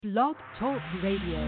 Blog Talk Radio.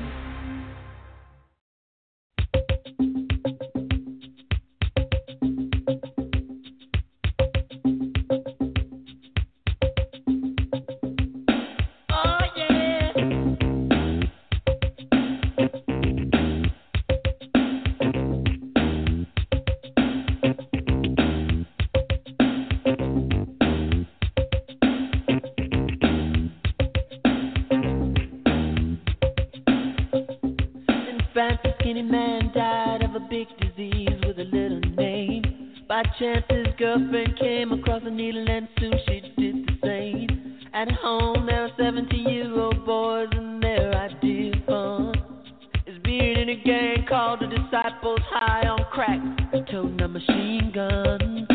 Chance his girlfriend came across a needle and soon she did the same. At home there are 17-year-old boys and their idea of fun is being in a gang called the Disciples, high on crack and toting a machine gun.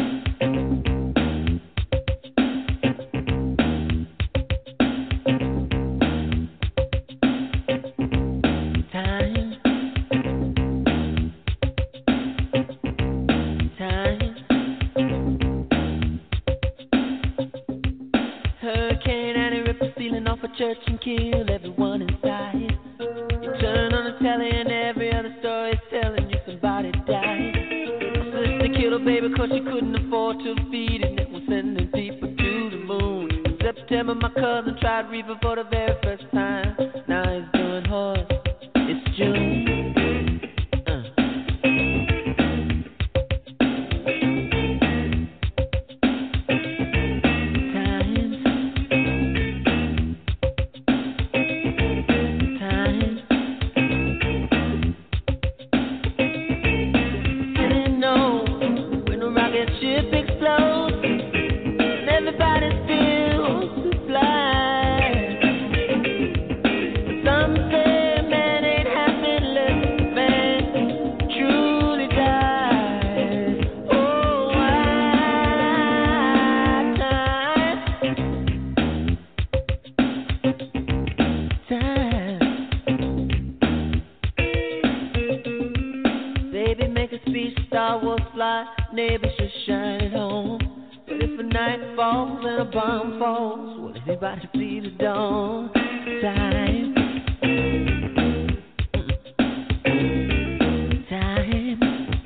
Church and kill everyone inside. You turn on the telly and every other story is telling you somebody died. My sister killed her baby cause she couldn't afford to feed it, and it was sending people to the moon. In September my cousin tried reefer for the very first time. Now he's doing horse. It's June. Neighbors just shine at home. But if a night falls and a bomb falls, will anybody see the dawn? Time. Time.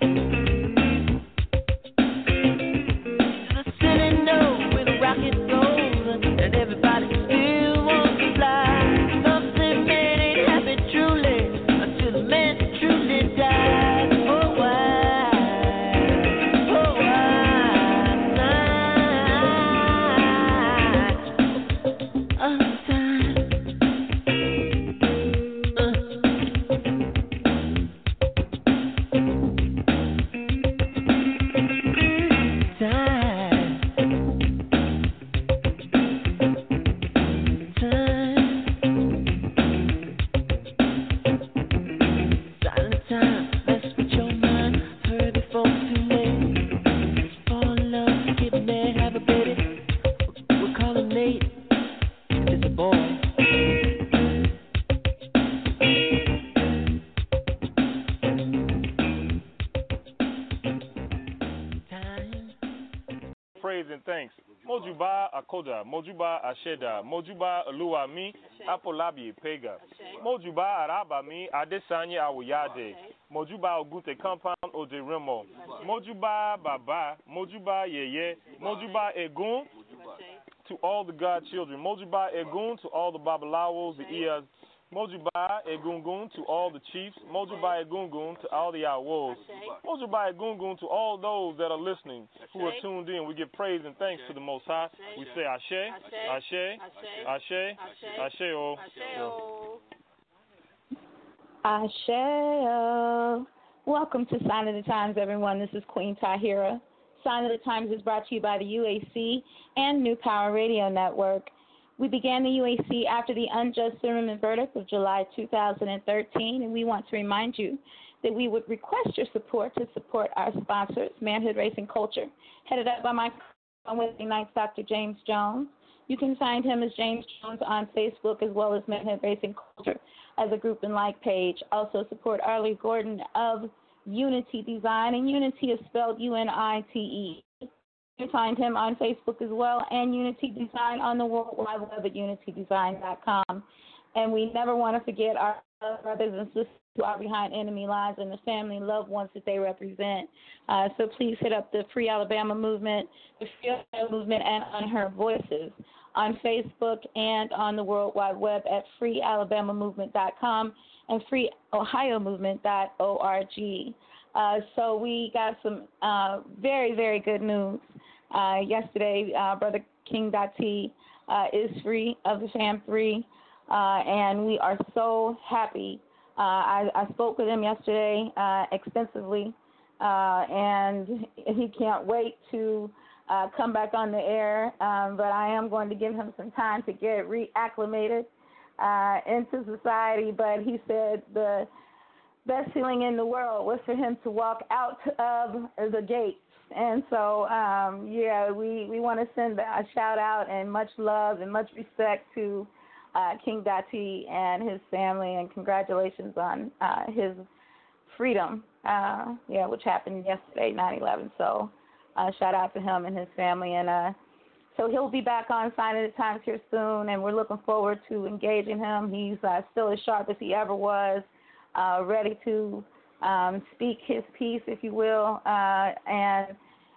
The city knows where the rocket goes, and everybody still wants to fly. Something man ain't happy truly until the man truly dies. Oh, why? Mojuba Asheda, Mojuba Luami, Apolabi Pega, Mojuba Arabami, Adesanya Awuyade, Mojuba Ogute Compound Oderemo, Mojuba Baba, Mojuba Yeye, Mojuba Egun to all the God children, Mojuba Egun to all the Babalawos, the Ias, Mojuba Egungun to all the chiefs, Mojuba Egungun to all the Awos, Mojuba Egungun to all those that are listening, who are tuned in. We give praise and thanks to the Most High. We say Ashe, Ashe, Ashe, Ashe, Ashe. Welcome to Sign of the Times, everyone. This is Queen Tahira. Sign of the Times is brought to you by the UAC and New Power Radio Network. We began the UAC after the unjust Zimmerman verdict of July 2013, and we want to remind you that we would request your support to support our sponsors, Manhood Racing Culture, headed up by my Wednesday nights, Dr. James Jones. You can find him as James Jones on Facebook, as well as Manhood Racing Culture as a group and like page. Also support Arlie Gordon of Unity Design, and Unity is spelled UNITE. You can find him on Facebook as well, and Unity Design on the World Wide Web at unitydesign.com. And we never want to forget our brothers and sisters who are behind enemy lines and the family and loved ones that they represent. So please hit up the Free Alabama Movement, the Free Ohio Movement, and Unheard Voices on Facebook and on the World Wide Web at freealabamamovement.com and freeohiomovement.org. So we got some very, very good news. Yesterday, Brother King Dati is free of the Fam 3, and we are so happy. I spoke with him yesterday extensively, and he can't wait to come back on the air, but I am going to give him some time to get reacclimated into society. But he said the best feeling in the world was for him to walk out of the gates. And so, we want to send a shout out and much love and much respect to King Dati and his family, and congratulations on his freedom, which happened yesterday, 9/11. So shout out to him and his family. And so he'll be back on Sign of the Times here soon, and we're looking forward to engaging him. He's still as sharp as he ever was, ready to speak his piece, if you will, and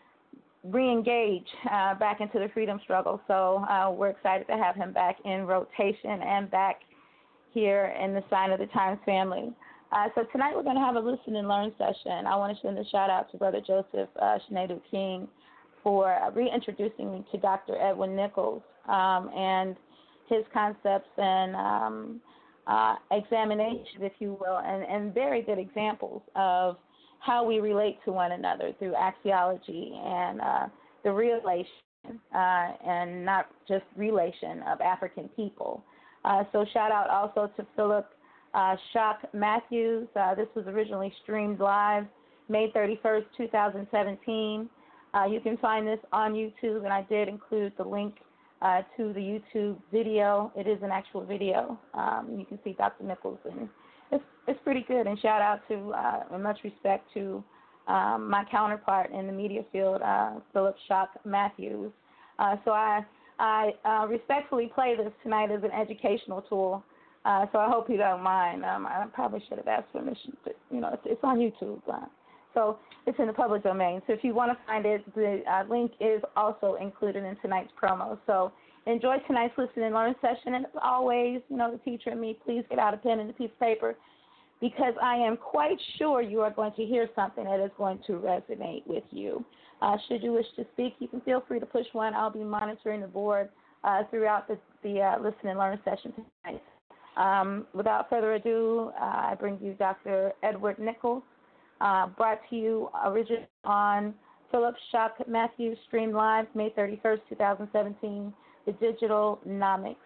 re-engage back into the freedom struggle. So we're excited to have him back in rotation and back here in the Sign of the Times family. So tonight we're going to have a listen and learn session. I want to send a shout out to Brother Joseph Shinedu King for reintroducing me to Dr. Edwin Nichols and his concepts and examinations, if you will, and very good examples of how we relate to one another through axiology and the relation and not just relation of African people. So shout out also to Philip Shock Matthews. This was originally streamed live May 31st, 2017. You can find this on YouTube, and I did include the link to the YouTube video. It is an actual video. You can see Dr. Nichols, and it's pretty good. And shout out to and much respect to my counterpart in the media field, Philip Shock Matthews. So I respectfully play this tonight as an educational tool. So I hope you don't mind. I probably should have asked permission, but it's on YouTube. So it's in the public domain. So if you want to find it, the link is also included in tonight's promo. So enjoy tonight's listen and learn session. And as always, the teacher and me, please get out a pen and a piece of paper, because I am quite sure you are going to hear something that is going to resonate with you. Should you wish to speak, you can feel free to push one. I'll be monitoring the board throughout the listen and learn session tonight. Without further ado, I bring you Dr. Edward Nichols, brought to you originally on Philip Shock Matthews, streamed live May 31st, 2017, the Digital Nomics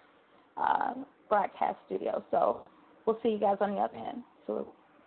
broadcast studio. So we'll see you guys on the other end. So.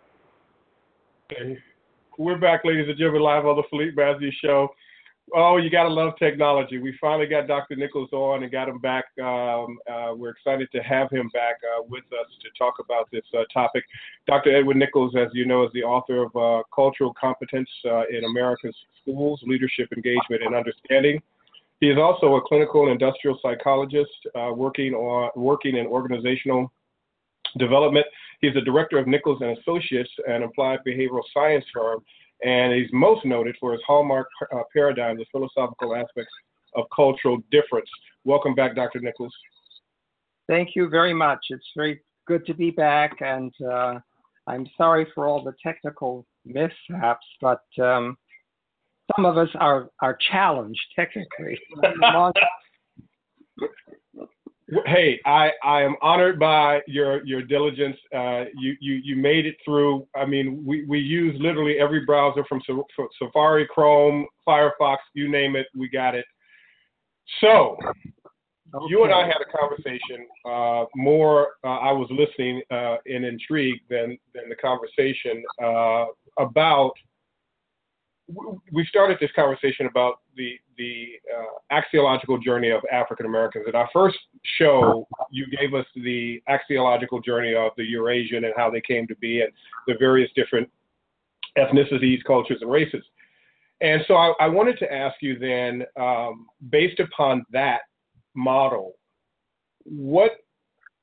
Okay. We're back, ladies and gentlemen, live on the Philippe Matthews Show. Oh, you got to love technology. We finally got Dr. Nichols on and got him back. We're excited to have him back with us to talk about this topic. Dr. Edwin Nichols, as you know, is the author of Cultural Competence in America's Schools, Leadership, Engagement, and Understanding. He is also a clinical and industrial psychologist working in organizational development. He's the director of Nichols and Associates, an applied behavioral science firm, and he's most noted for his hallmark paradigm, the philosophical aspects of cultural difference. Welcome back, Dr. Nichols. Thank you very much. It's very good to be back, and I'm sorry for all the technical mishaps, but some of us are challenged technically. Hey, I am honored by your diligence. You made it through. I mean, we use literally every browser from Safari, Chrome, Firefox, you name it, we got it. So, okay. You and I had a conversation. I was listening and intrigued than the conversation about. We started this conversation about the axiological journey of African Americans. In our first show, you gave us the axiological journey of the Eurasian and how they came to be and the various different ethnicities, cultures, and races. And so I wanted to ask you then, based upon that model, what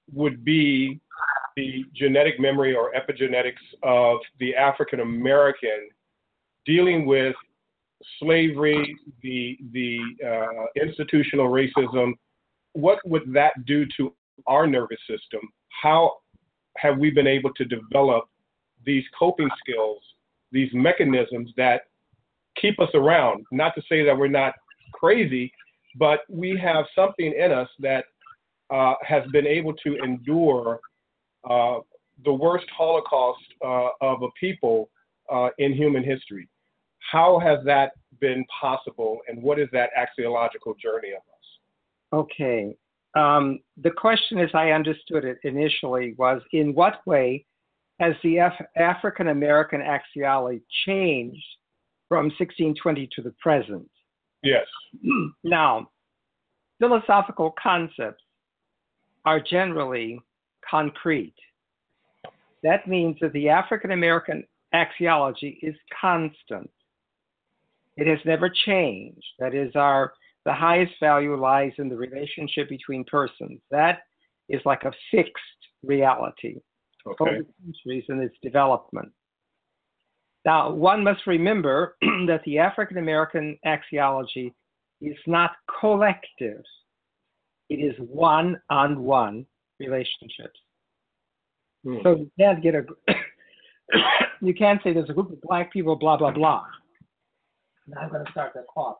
would be the genetic memory or epigenetics of the African American dealing with slavery, the institutional racism. What would that do to our nervous system? How have we been able to develop these coping skills, these mechanisms that keep us around? Not to say that we're not crazy, but we have something in us that has been able to endure the worst Holocaust of a people in human history. How has that been possible, and what is that axiological journey of us? Okay. The question, as I understood it initially, was in what way has the African American axiology changed from 1620 to the present? Yes. Now, philosophical concepts are generally concrete. That means that the African American axiology is constant. It has never changed. That is, the highest value lies in the relationship between persons. That is like a fixed reality over centuries in its development. Now, one must remember that the African American axiology is not collective. It is one-on-one relationships. So you can't get you can't say there's a group of black people, blah, blah, blah. Now I'm going to start that cough.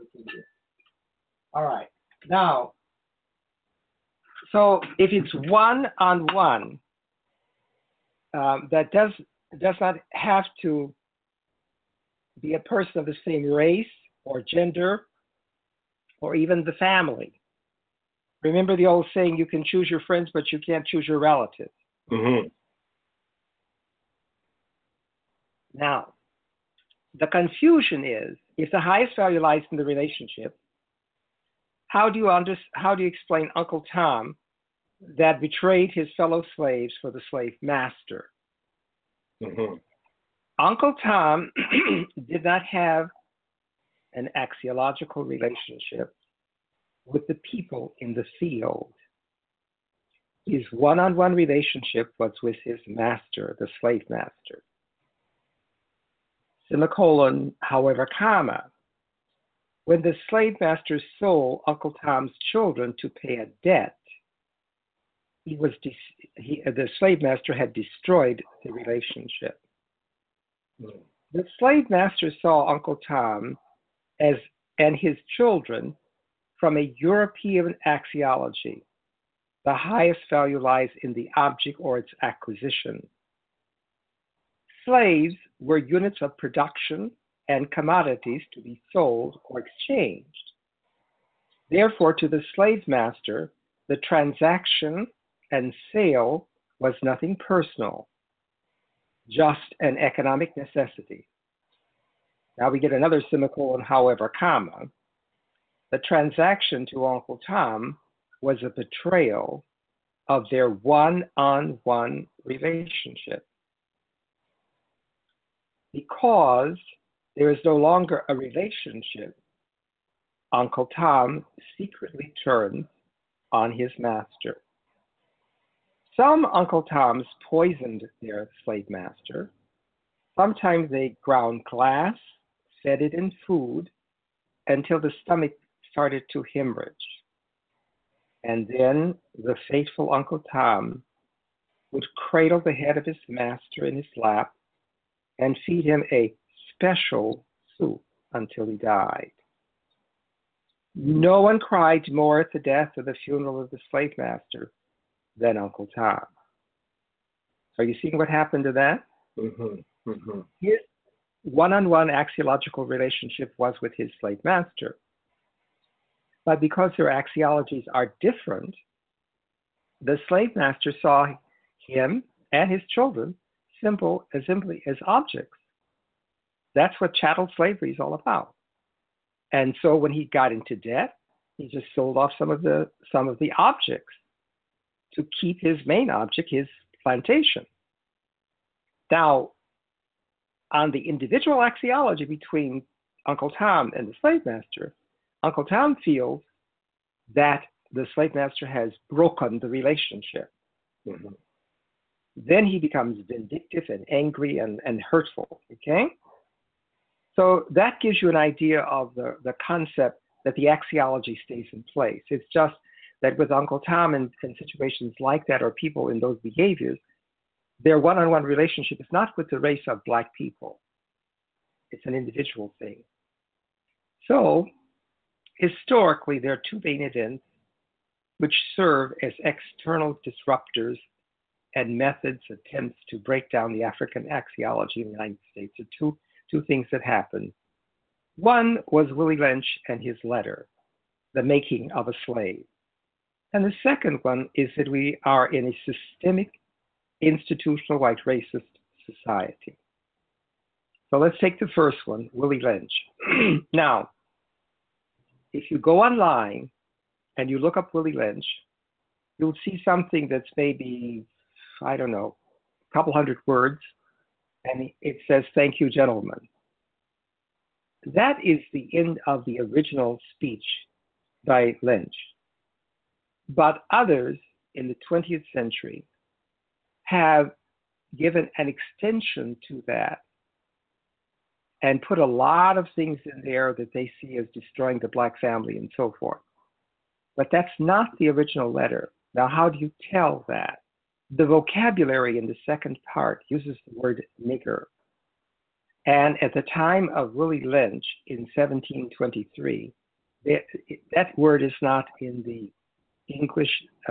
All right. Now, so if it's one-on-one, that does not have to be a person of the same race or gender or even the family. Remember the old saying, you can choose your friends, but you can't choose your relatives. Mm-hmm. Now, the confusion is, if the highest value lies in the relationship, how do you explain Uncle Tom that betrayed his fellow slaves for the slave master? Mm-hmm. Uncle Tom did not have an axiological relationship with the people in the field. His one-on-one relationship was with his master, the slave master. Semicolon, however, comma. When the slave master sold Uncle Tom's children to pay a debt, the slave master had destroyed the relationship. The slave master saw Uncle Tom and his children from a European axiology. The highest value lies in the object or its acquisition. Slaves were units of production and commodities to be sold or exchanged. Therefore, to the slave master, the transaction and sale was nothing personal, just an economic necessity. Now we get another semicolon, however, comma. The transaction to Uncle Tom was a betrayal of their one-on-one relationship. Because there is no longer a relationship, Uncle Tom secretly turns on his master. Some Uncle Toms poisoned their slave master. Sometimes they ground glass, fed it in food, until the stomach started to hemorrhage. And then the faithful Uncle Tom would cradle the head of his master in his lap and feed him a special soup until he died. No one cried more at the death or the funeral of the slave master than Uncle Tom. Are you seeing what happened to that? Mm-hmm. Mm-hmm. His one-on-one axiological relationship was with his slave master. But because their axiologies are different, the slave master saw him and his children simply as objects. That's what chattel slavery is all about. And so when he got into debt, he just sold off some of the objects to keep his main object, his plantation. Now, on the individual axiology between Uncle Tom and the slave master, Uncle Tom feels that the slave master has broken the relationship. Mhm. Then he becomes vindictive and angry and hurtful. Okay? So that gives you an idea of the concept that the axiology stays in place. It's just that with Uncle Tom and situations like that, or people in those behaviors, their one-on-one relationship is not with the race of Black people. It's an individual thing. So historically, there are two main events which serve as external disruptors and methods, attempts to break down the African axiology in the United States. The two things that happened. One was Willie Lynch and his letter, The Making of a Slave. And the second one is that we are in a systemic, institutional white racist society. So let's take the first one, Willie Lynch. Now, if you go online and you look up Willie Lynch, you'll see something that's maybe, I don't know, a couple hundred words, and it says, "Thank you, gentlemen." That is the end of the original speech by Lynch. But others in the 20th century have given an extension to that and put a lot of things in there that they see as destroying the Black family and so forth. But that's not the original letter. Now, how do you tell that? The vocabulary in the second part uses the word nigger. And at the time of Willie Lynch in 1723, that word is not in the English,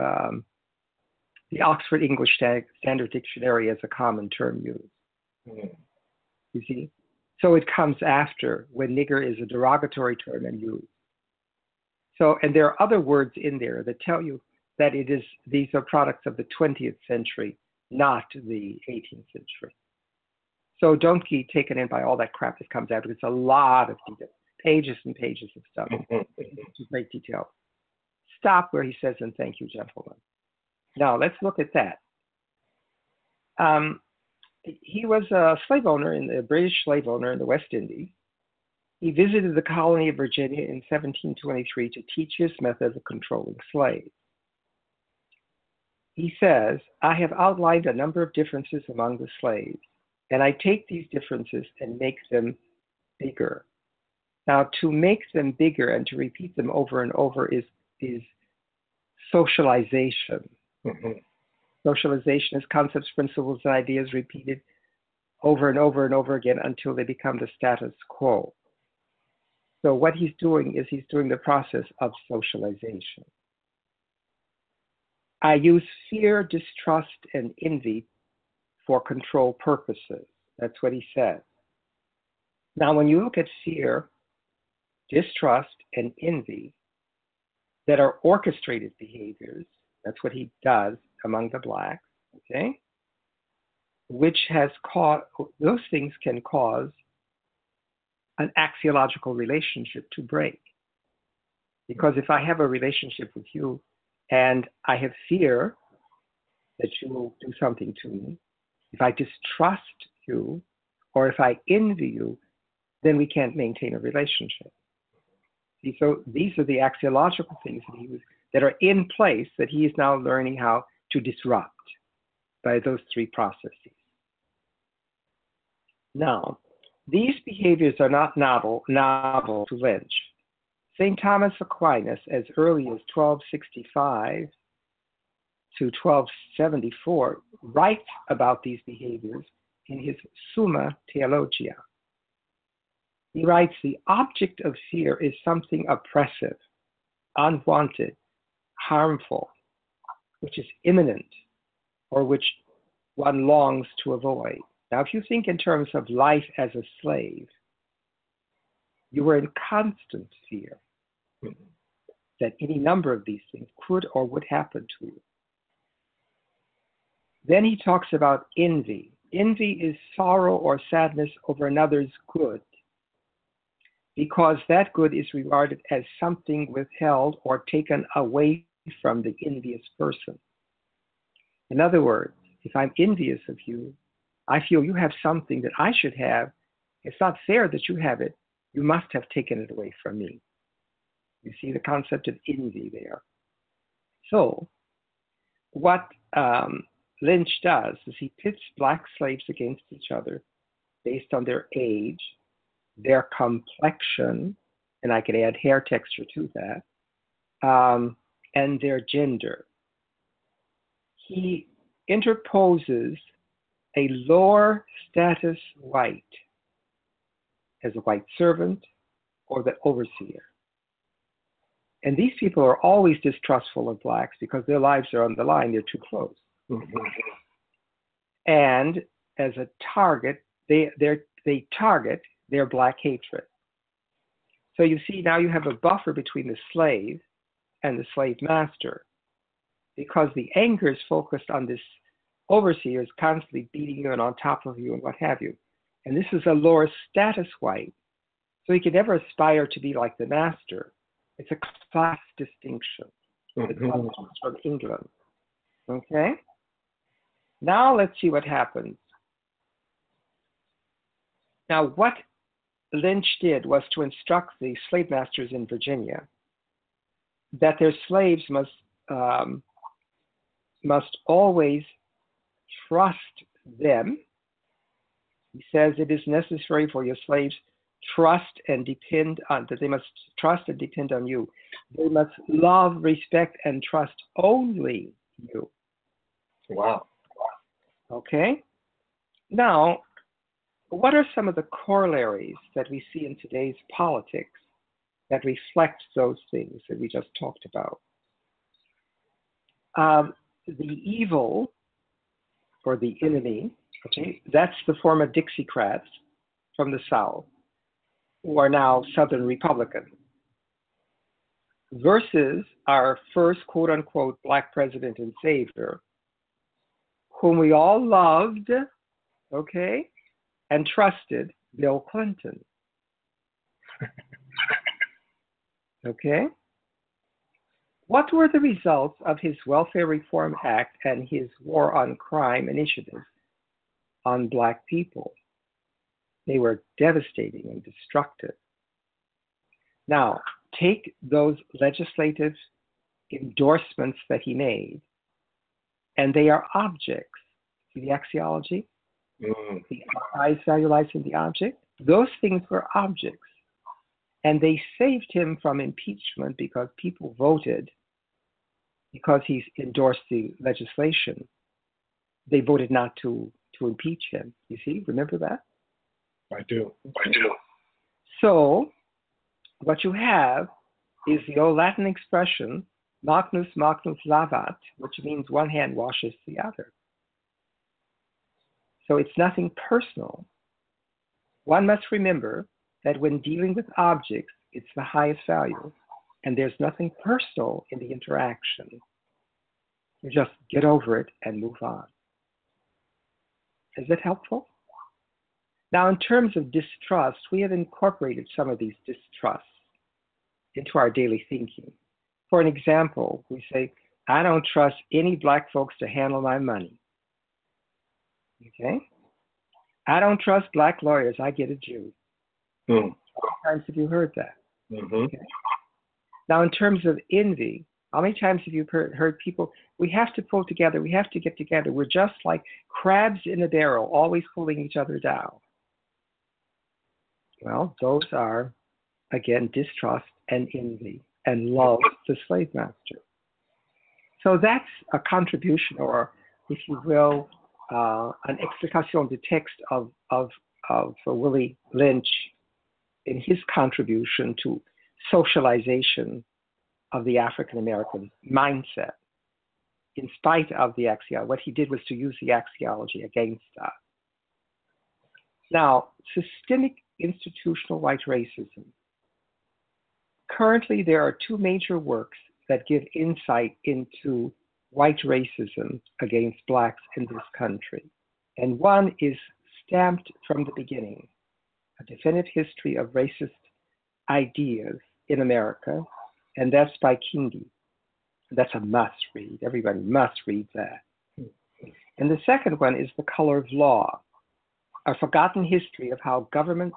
the Oxford English Standard Dictionary as a common term used. Mhm. You see? So it comes after, when nigger is a derogatory term and used. So, and there are other words in there that tell you that these are products of the 20th century, not the 18th century. So don't get taken in by all that crap that comes out. It's a lot of detail, pages and pages of stuff. It's great detail. Stop where he says, "And thank you, gentlemen." Now let's look at that. He was a slave owner, a British slave owner in the West Indies. He visited the colony of Virginia in 1723 to teach his method of controlling slaves. He says, "I have outlined a number of differences among the slaves, and I take these differences and make them bigger." Now, to make them bigger and to repeat them over and over is socialization. Mhm. Socialization is concepts, principles, and ideas repeated over and over and over again until they become the status quo. So what he's doing is he's doing the process of socialization. I use fear, distrust, and envy for control purposes. That's what he says. Now, when you look at fear, distrust, and envy that are orchestrated behaviors, that's what he does among the Blacks, okay? Which has caused, those things can cause an axiological relationship to break. Because if I have a relationship with you and I have fear that you will do something to me, if I distrust you, or if I envy you, then we can't maintain a relationship. See, so these are the axiological things that are in place that he is now learning how to disrupt by those three processes. Now, these behaviors are not novel to Lynch. St. Thomas Aquinas, as early as 1265 to 1274, writes about these behaviors in his Summa Theologia. He writes, "The object of fear is something oppressive, unwanted, harmful, which is imminent, or which one longs to avoid." Now, if you think in terms of life as a slave, you were in constant fear that any number of these things could or would happen to you. Then he talks about envy. Envy is sorrow or sadness over another's good, because that good is regarded as something withheld or taken away from the envious person. In other words, if I'm envious of you, I feel you have something that I should have. It's not fair that you have it. You must have taken it away from me. You see the concept of envy there. So what Lynch does is he pits black slaves against each other based on their age, their complexion, and I could add hair texture to that, and their gender. He interposes a lower status white as a white servant or the overseer. And these people are always distrustful of blacks because their lives are on the line, they're too close. Mm-hmm. And as a target, they target their black hatred. So you see, now you have a buffer between the slave and the slave master, because the anger is focused on this overseer is constantly beating you and on top of you and what have you. And this is a lower status white, so he can never aspire to be like the master. It's a class distinction. It comes from England. Okay? Now let's see what happens. Now what Lynch did was to instruct the slave masters in Virginia that their slaves must always trust them. He says it is necessary for your slaves trust and depend on, that they must trust and depend on you. They must love, respect, and trust only you. Wow. Okay? Now, what are some of the corollaries that we see in today's politics that reflect those things that we just talked about? The evil, or the enemy, okay, that's the former Dixiecrats from the South, who are now Southern Republicans, versus our first quote-unquote black president and savior, whom we all loved, okay, and trusted, Bill Clinton. Okay? What were the results of his Welfare Reform Act and his War on Crime initiative on black people? They were devastating and destructive. Now, take those legislative endorsements that he made, and they are objects. See the axiology? The eyes valualizing the object? Those things were objects. And they saved him from impeachment because people voted, because he endorsed the legislation. They voted not to impeach him. You see, remember that? I do. So, what you have is the old Latin expression, magnus magnus lavat, which means one hand washes the other. So it's nothing personal. One must remember that when dealing with objects, it's the highest value, and there's nothing personal in the interaction. You just get over it and move on. Is that helpful? Now, in terms of distrust, we have incorporated some of these distrusts into our daily thinking. For an example, we say, I don't trust any black folks to handle my money. Okay? I don't trust black lawyers. I get a Jew. How many times have you heard that? Okay. Now, in terms of envy, how many times have you heard people, we have to pull together, we have to get together. We're just like crabs in a barrel, always pulling each other down. Well, those are, again, distrust and envy and love the slave master. So that's a contribution, or if you will, an explication de text of Willie Lynch in his contribution to socialization of the African American mindset. In spite of the axiology, what he did was to use the axiology against that. Now, systemic institutional white racism. Currently, there are two major works that give insight into white racism against blacks in this country. And one is Stamped from the Beginning, A Definitive History of Racist Ideas in America, and that's by Kingi. That's a must read. Everybody must read that. And the second one is The Color of Law, A Forgotten History of How Government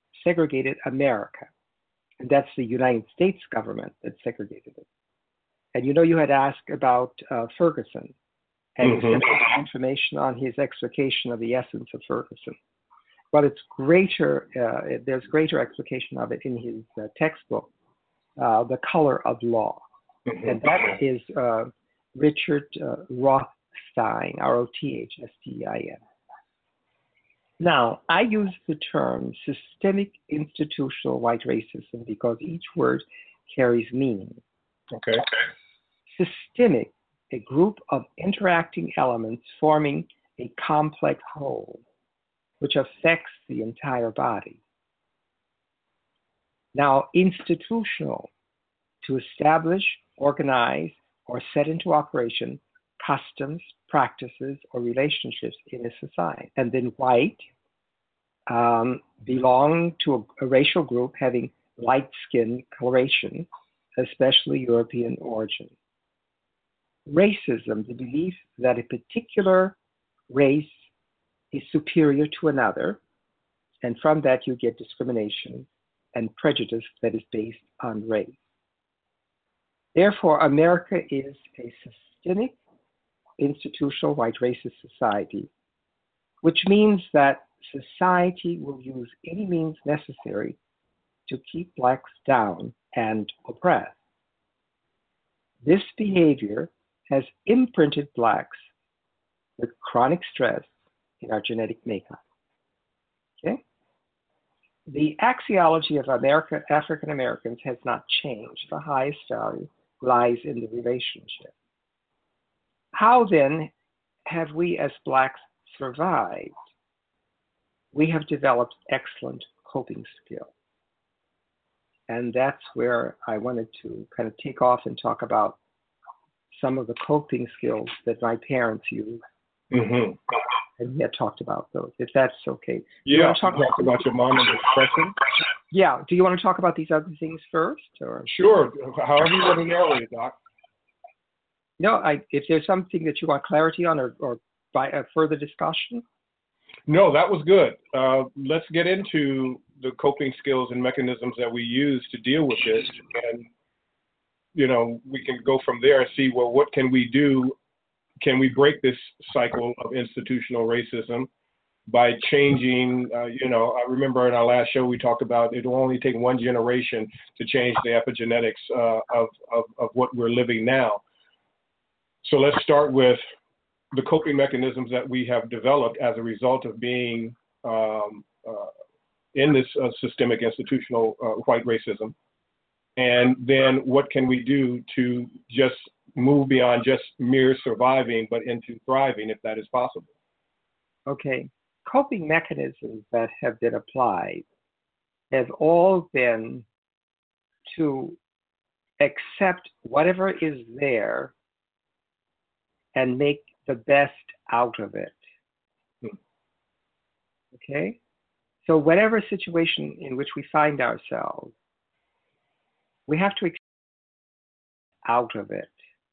Segregated America. And that's the United States government that segregated it. And you had asked about Ferguson, and you sent information on his explication of the essence of Ferguson. But it's greater. There's greater explication of it in his textbook, The Color of Law, and that is Richard Rothstein, Rothstein. Now, I use the term systemic institutional white racism because each word carries meaning. Okay. Systemic, a group of interacting elements forming a complex whole, which affects the entire body. Now, institutional, to establish, organize, or set into operation customs, practices, or relationships in a society. And then white, belong to a racial group having light skin coloration, especially European origin. Racism, the belief that a particular race is superior to another, and from that you get discrimination and prejudice that is based on race. Therefore, America is a systemic, institutional white racist society, which means that society will use any means necessary to keep blacks down and oppressed. This behavior has imprinted blacks with chronic stress in our genetic makeup. Okay? The axiology of African Americans has not changed. The highest value lies in the relationship. How then have we as blacks survived? We have developed excellent coping skills. And that's where I wanted to kind of take off and talk about some of the coping skills that my parents used. And we had talked about those, if that's okay. Yeah, talk about your mom and expression. Yeah. Do you want to talk about these other things first? Or? Sure. However you want to narrate it, Doc. No, if there's something that you want clarity on or by a further discussion. No, that was good. Let's get into the coping skills and mechanisms that we use to deal with this. And, we can go from there and see, well, what can we do? Can we break this cycle of institutional racism by changing, I remember in our last show we talked about it will only take one generation to change the epigenetics of what we're living now. So let's start with the coping mechanisms that we have developed as a result of being in this systemic institutional white racism. And then what can we do to just move beyond just mere surviving, but into thriving, if that is possible? Okay. Coping mechanisms that have been applied have all been to accept whatever is there and make the best out of it. Okay? So whatever situation in which we find ourselves, we have to accept out of it.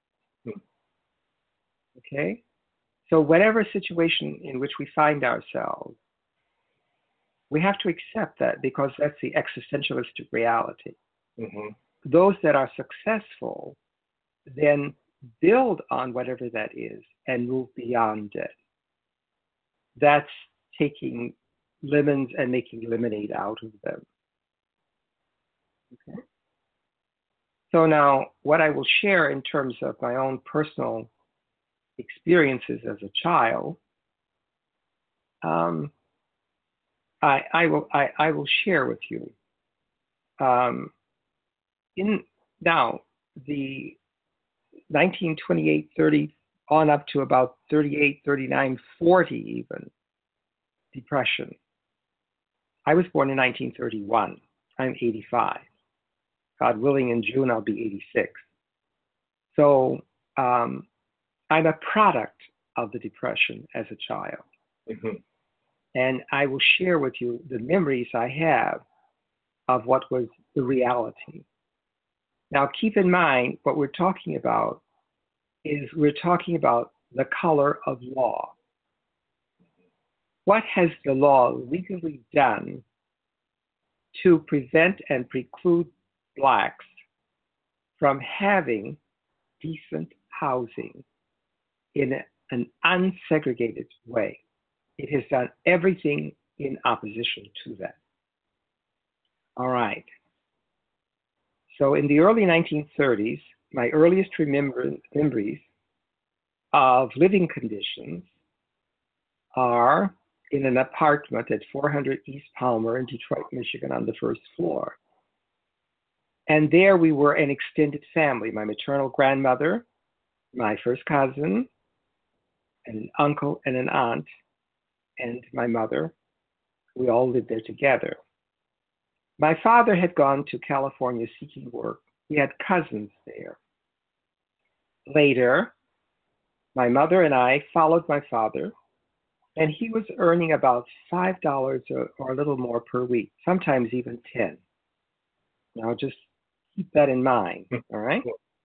Okay? So whatever situation in which we find ourselves, we have to accept that because that's the existentialistic reality. Those that are successful then build on whatever that is and move beyond it. That's taking lemons and making lemonade out of them. Okay. So now what I will share in terms of my own personal experiences as a child, I will share with you. In now the 1928, 30 on up to about 38, 39, 40 even, Depression. I was born in 1931. I'm 85. God willing, in June I'll be 86. So I'm a product of the Depression as a child. And I will share with you the memories I have of what was the reality. Now, keep in mind, what we're talking about is we're talking about the color of law. What has the law legally done to prevent and preclude blacks from having decent housing in an unsegregated way. It has done everything in opposition to that. All right. So in the early 1930s, my earliest memories of living conditions are in an apartment at 400 East Palmer in Detroit, Michigan, on the first floor. And there we were an extended family, my maternal grandmother, my first cousin, an uncle and an aunt, and my mother. We all lived there together. My father had gone to California seeking work. He had cousins there. Later, my mother and I followed my father, and he was earning about $5 or a little more per week, sometimes even 10. Now just keep that in mind, all right?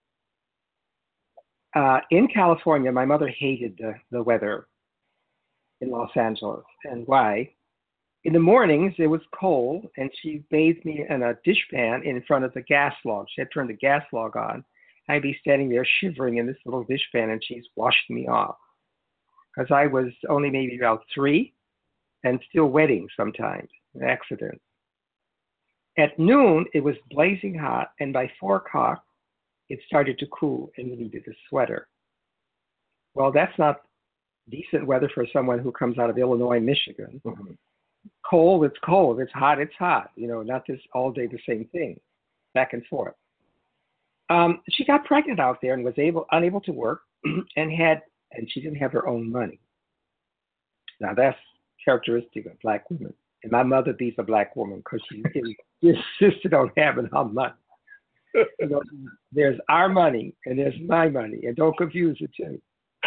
In California, my mother hated the weather in Los Angeles. And why? In the mornings, it was cold, and she bathed me in a dishpan in front of the gas log. She had turned the gas log on. I'd be standing there shivering in this little dishpan, and she's washing me off. Because I was only maybe about 3 and still wetting sometimes, an accident. At noon, it was blazing hot, and by 4 o'clock, it started to cool, and we needed a sweater. Well, that's not decent weather for someone who comes out of Illinois, Michigan. Mm-hmm. Cold, it's cold. It's hot, it's hot. You know, not just all day the same thing, back and forth. She got pregnant out there and was unable to work, and she didn't have her own money. Now that's characteristic of Black women. And my mother beats a Black woman because she insisted on having her money. You know, there's our money and there's my money, and don't confuse the two.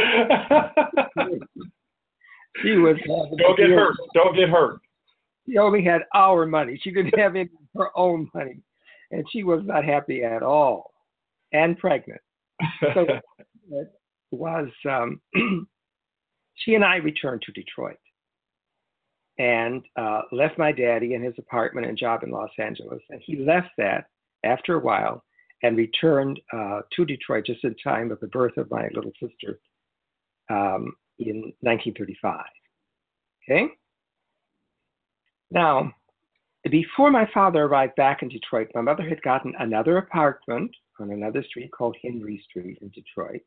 She was don't get hurt. Don't get hurt. She only had our money. She didn't have any of her own money, and she was not happy at all, and pregnant. So it was. She and I returned to Detroit, and left my daddy in his apartment and job in Los Angeles, and he left that after a while and returned to Detroit just in time of the birth of my little sister in 1935. Okay? Now, before my father arrived back in Detroit, my mother had gotten another apartment on another street called Henry Street in Detroit.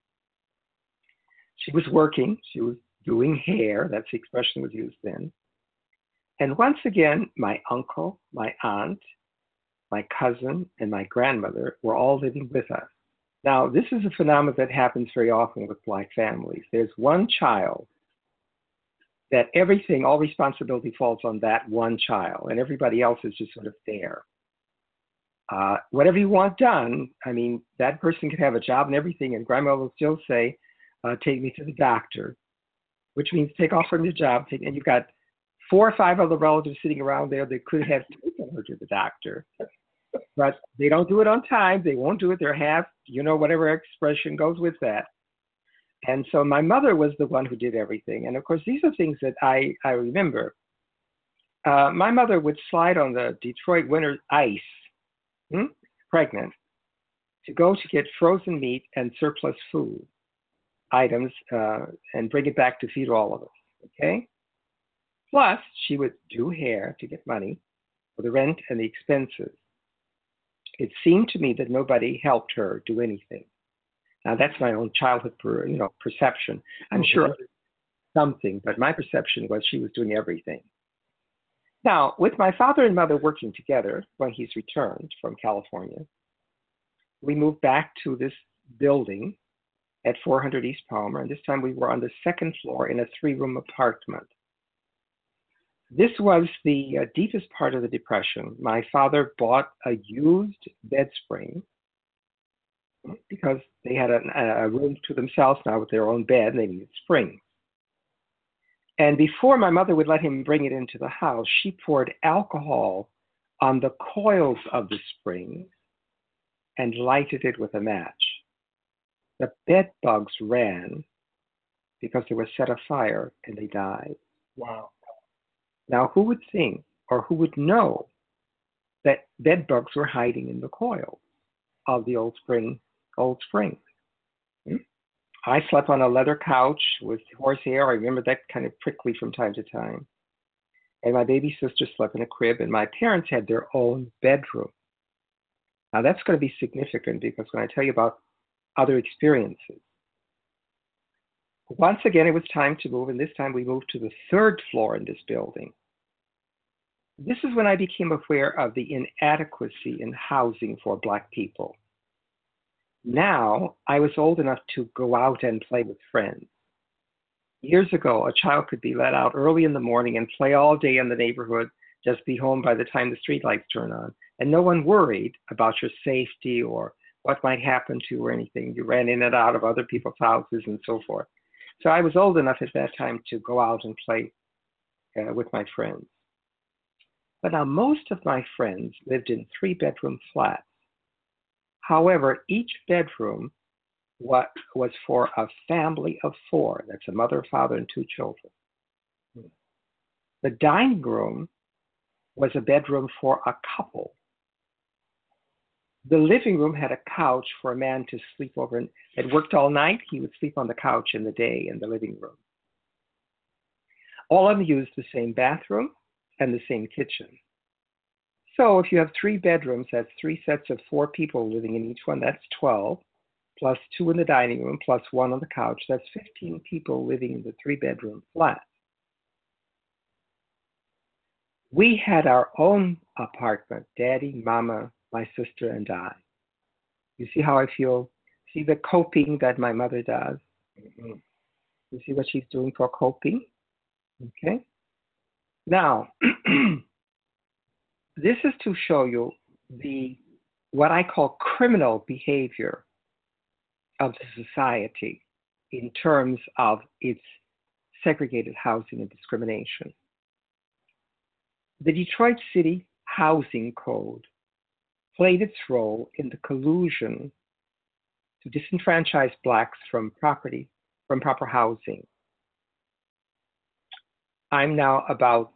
She was working. She was doing hair. That's the expression that was used then. And once again, my uncle, my aunt, my cousin, and my grandmother were all living with us. Now, this is a phenomenon that happens very often with Black families. There's one child that everything, all responsibility falls on that one child, and everybody else is just sort of there. Whatever you want done, I mean, that person can have a job and everything, and grandma will still say, take me to the doctor, which means take off from your job, and you've got 4 or 5 other relatives sitting around there that could have taken her to the doctor. But they don't do it on time. They won't do it. They're half, whatever expression goes with that. And so my mother was the one who did everything. And of course, these are things that I remember. My mother would slide on the Detroit winter ice, pregnant, to go to get frozen meat and surplus food items and bring it back to feed all of us, okay? Plus, she would do hair to get money for the rent and the expenses. It seemed to me that nobody helped her do anything. Now, that's my own childhood, perception. I'm sure something, but my perception was she was doing everything. Now, with my father and mother working together when he's returned from California, we moved back to this building at 400 East Palmer, and this time we were on the 2nd floor in a 3-room apartment. This was the deepest part of the Depression. My father bought a used bed spring because they had a room to themselves now with their own bed, and they needed springs. And before my mother would let him bring it into the house, she poured alcohol on the coils of the spring and lighted it with a match. The bed bugs ran because they were set afire and they died. Wow. Now, who would think or who would know that bed bugs were hiding in the coils of the old spring? I slept on a leather couch with horsehair. I remember that kind of prickly from time to time. And my baby sister slept in a crib, and my parents had their own bedroom. Now that's going to be significant because when I tell you about other experiences, once again, it was time to move, and this time we moved to the 3rd floor in this building. This is when I became aware of the inadequacy in housing for Black people. Now, I was old enough to go out and play with friends. Years ago, a child could be let out early in the morning and play all day in the neighborhood, just be home by the time the streetlights turn on, and no one worried about your safety or what might happen to you or anything. You ran in and out of other people's houses and so forth. So I was old enough at that time to go out and play with my friends. But now most of my friends lived in 3-bedroom flats. However, each bedroom was for a family of 4. That's a mother, father, and 2 children. The dining room was a bedroom for a couple. The living room had a couch for a man to sleep over. And had worked all night. He would sleep on the couch in the day in the living room. All of them used the same bathroom and the same kitchen. So if you have 3 bedrooms, that's 3 sets of 4 people living in each one. That's 12, plus 2 in the dining room, plus 1 on the couch. That's 15 people living in the 3-bedroom flat. We had our own apartment, Daddy, Mama, my sister, and I. You see how I feel? See the coping that my mother does? Mm-hmm. You see what she's doing for coping? Okay. Now, this is to show you what I call criminal behavior of the society in terms of its segregated housing and discrimination. The Detroit City Housing Code played its role in the collusion to disenfranchise Blacks from proper housing. I'm now about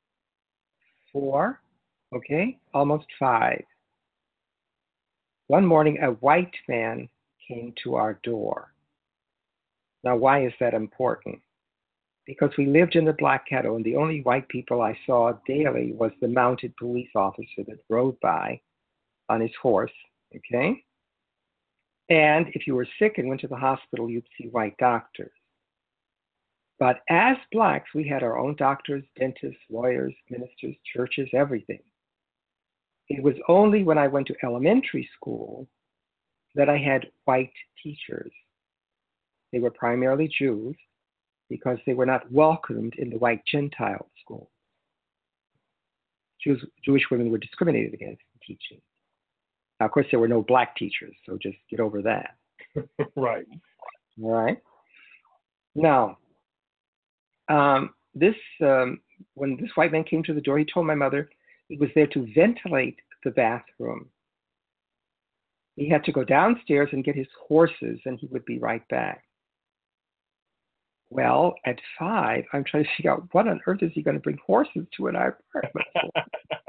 4, almost 5. One morning, a white man came to our door. Now, why is that important? Because we lived in the Black ghetto, and the only white people I saw daily was the mounted police officer that rode by on his horse, And if you were sick and went to the hospital, you'd see white doctors. But as Blacks, we had our own doctors, dentists, lawyers, ministers, churches, everything. It was only when I went to elementary school that I had white teachers. They were primarily Jews because they were not welcomed in the white Gentile school. Jewish women were discriminated against in teaching. Now, of course, there were no Black teachers, so just get over that. Right. All right. Now, when this white man came to the door, he told my mother he was there to ventilate the bathroom. He had to go downstairs and get his horses, and he would be right back. Well, at 5, I'm trying to figure out what on earth is he going to bring horses to in our apartment for?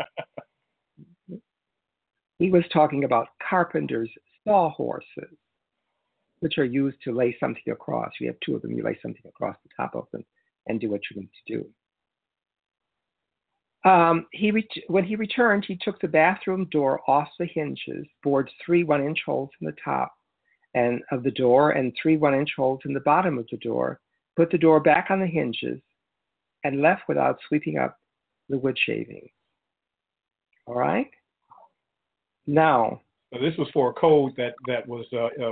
He was talking about carpenter's sawhorses, which are used to lay something across. You have 2 of them, you lay something across the top of them and do what you need to do. When he returned, he took the bathroom door off the hinges, bored 3 1-inch holes in the top of the door and 3 1-inch holes in the bottom of the door, put the door back on the hinges, and left without sweeping up the wood shavings. All right? Now, this was for a code that was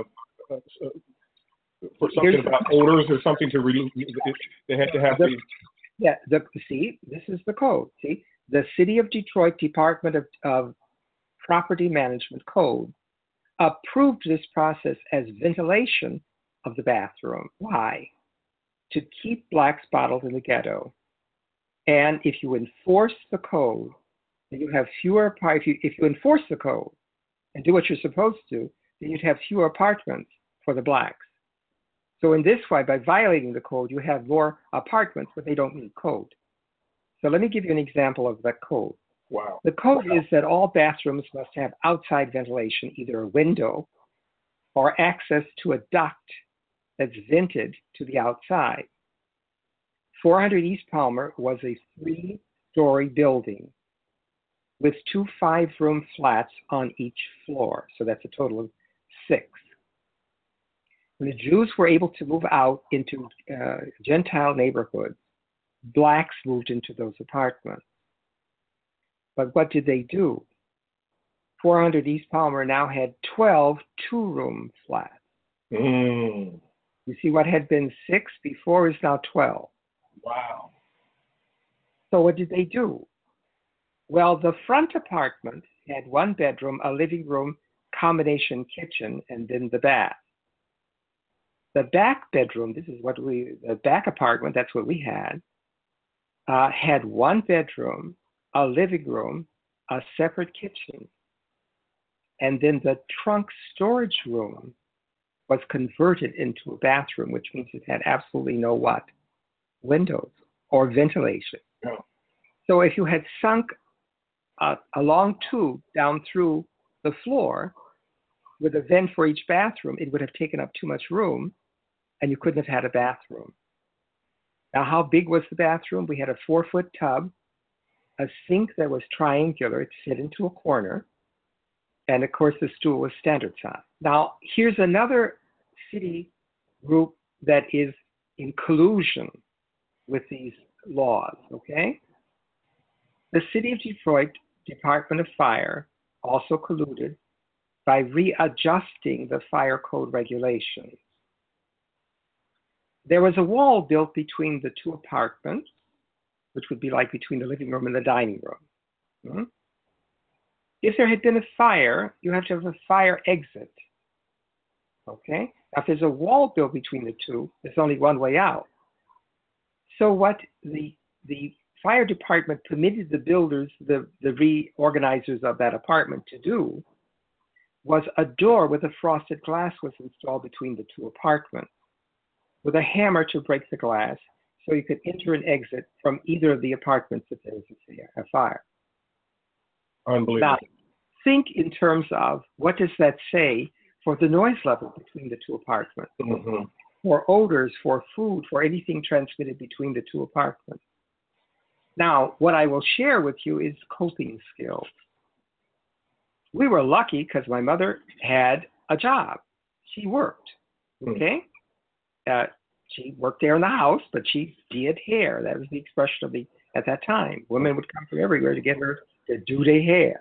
for something about odors or something to remove. They had to have see, this is the code. See, the City of Detroit Department of Property Management Code approved this process as ventilation of the bathroom. Why? To keep Blacks bottled in the ghetto. And if you enforce the code, then you have fewer. If you enforce the code and do what you're supposed to, then you'd have fewer apartments for the Blacks. So in this way, by violating the code, you have more apartments, but they don't meet code. So let me give you an example of that code. Wow. The code is that all bathrooms must have outside ventilation, either a window or access to a duct that's vented to the outside. 400 East Palmer was a 3-story building with 2 5-room flats on each floor. So that's a total of 6. When the Jews were able to move out into Gentile neighborhoods, blacks moved into those apartments. But what did they do? 400 East Palmer now had 12 2-room flats. Mm. You see, what had been 6 before is now 12. Wow. So what did they do? Well, the front apartment had 1 bedroom, a living room, combination kitchen, and then the bath. The back bedroom, the back apartment, that's what we had 1 bedroom, a living room, a separate kitchen. And then the trunk storage room was converted into a bathroom, which means it had absolutely no what? Windows or ventilation. Oh. So if you had sunk a long tube down through the floor with a vent for each bathroom, it would have taken up too much room, and you couldn't have had a bathroom. Now, how big was the bathroom? We had a 4-foot tub, a sink that was triangular. It fit into a corner. And, of course, the stool was standard size. Now, here's another city group that is in collusion with these laws, okay? The City of Detroit Department of Fire also colluded by readjusting the fire code regulations. There was a wall built between the 2 apartments, which would be like between the living room and the dining room. Mm-hmm. If there had been a fire, you have to have a fire exit. Okay? Now, if there's a wall built between the 2, there's only one way out. So what the fire department permitted the builders, the reorganizers of that apartment to do was a door with a frosted glass was installed between the 2 apartments with a hammer to break the glass so you could enter and exit from either of the apartments if there was a fire. Unbelievable. Now, think in terms of what does that say for the noise level between the 2 apartments, Mm-hmm. for odors, for food, for anything transmitted between the 2 apartments. Now, what I will share with you is coping skills. We were lucky because my mother had a job. She worked, okay? She worked there in the house, but she did hair. That was the expression at that time. Women would come from everywhere to get her to do their hair.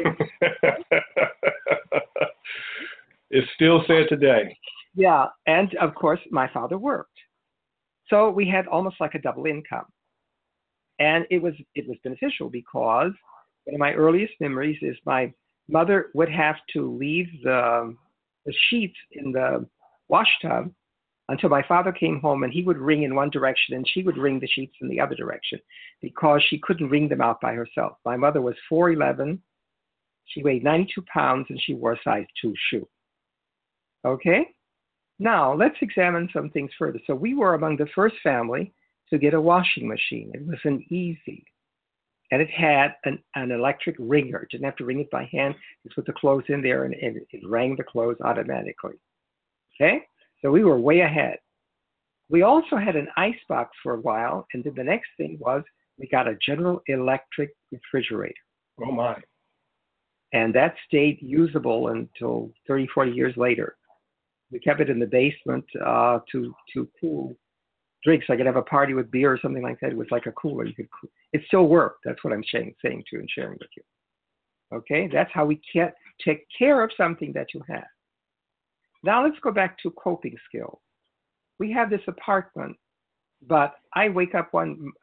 It's still said today. Yeah, and of course, my father worked. So we had almost like a double income. And it was beneficial because one of my earliest memories is my mother would have to leave the sheets in the wash tub until my father came home, and he would wring in one direction and she would wring the sheets in the other direction because she couldn't wring them out by herself. My mother was 4'11". She weighed 92 pounds and she wore a size 2 shoe. Okay? Now, let's examine some things further. So we were among the first family to get a washing machine. It was an Easy. And it had an electric wringer. It didn't have to wring it by hand. Just put the clothes in there and it wrang the clothes automatically. Okay? So we were way ahead. We also had an icebox for a while, and then the next thing was we got a General Electric refrigerator. Oh, my. And that stayed usable until 30, 40 years later. We kept it in the basement to cool drinks. I could have a party with beer or something like that. It was like a cooler. It still worked. That's what I'm saying to and sharing with you. Okay? That's how we take care of something that you have. Now let's go back to coping skills. We have this apartment, but I wake up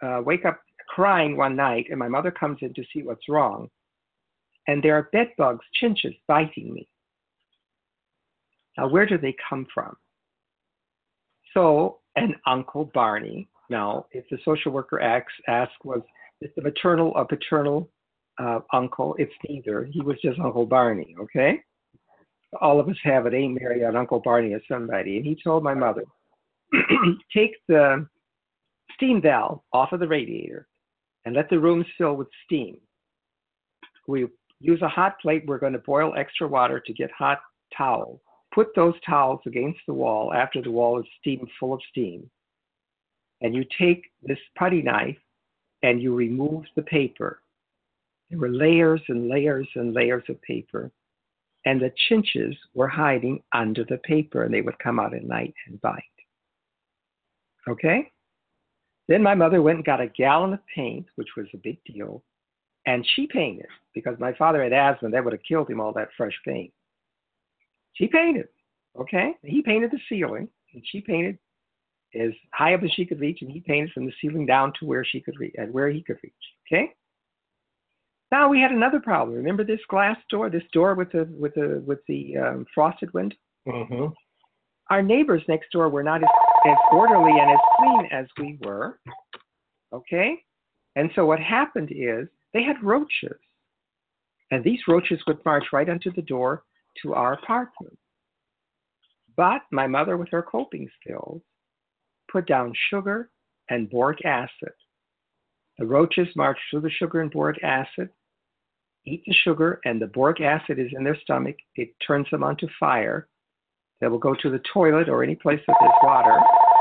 crying one night, and my mother comes in to see what's wrong, and there are bed bugs, chinches, biting me. Now, where do they come from? So, an Uncle Barney. Now, if the social worker asked, was it the maternal or paternal uncle? It's neither. He was just Uncle Barney, okay? All of us have it. Ain't Mary an Uncle Barney or somebody. And he told my mother, take the steam valve off of the radiator and let the room fill with steam. We use a hot plate. We're going to boil extra water to get hot towels. put those towels against the wall after the wall is full of steam, and you take this putty knife and you remove the paper. There were layers and layers and layers of paper, and the chinches were hiding under the paper, and they would come out at night and bite. Okay? Then my mother went and got a gallon of paint, which was a big deal, and she painted, because my father had asthma, that would have killed him, all that fresh paint. She painted, okay? He painted the ceiling, and she painted as high up as she could reach, and he painted from the ceiling down to where she could reach, and where he could reach, okay? Now we had another problem. Remember this glass door, this door with the frosted window? Mm-hmm. Our neighbors next door were not as orderly and as clean as we were, okay? And so what happened is they had roaches, and these roaches would march right onto the door to our apartment. But my mother, with her coping skills, put down sugar and boric acid. The roaches march through the sugar and boric acid, eat the sugar, and the boric acid is in their stomach. It turns them onto fire. They will go to the toilet or any place that there's water,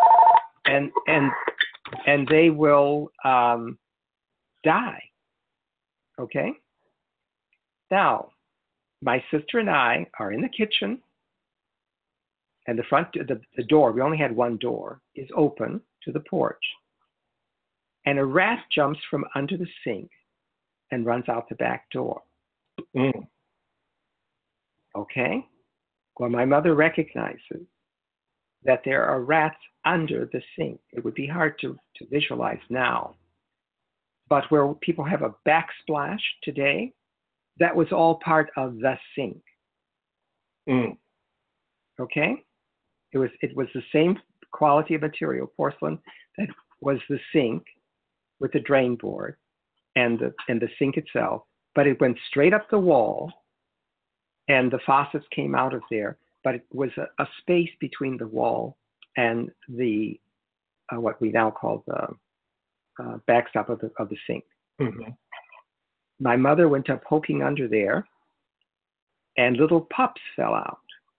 and they will die. Okay? Now, my sister and I are in the kitchen, and the door, we only had one door, is open to the porch. And a rat jumps from under the sink and runs out the back door. Mm. Okay? Well, my mother recognizes that there are rats under the sink. It would be hard to visualize now. But where people have a backsplash today, that was all part of the sink. Mm. Okay? It was the same quality of material, porcelain, that was the sink with the drain board and the sink itself, but it went straight up the wall, and the faucets came out of there, but it was a space between the wall and the what we now call the backstop of the sink. Mm-hmm. My mother went up poking under there, and little pups fell out.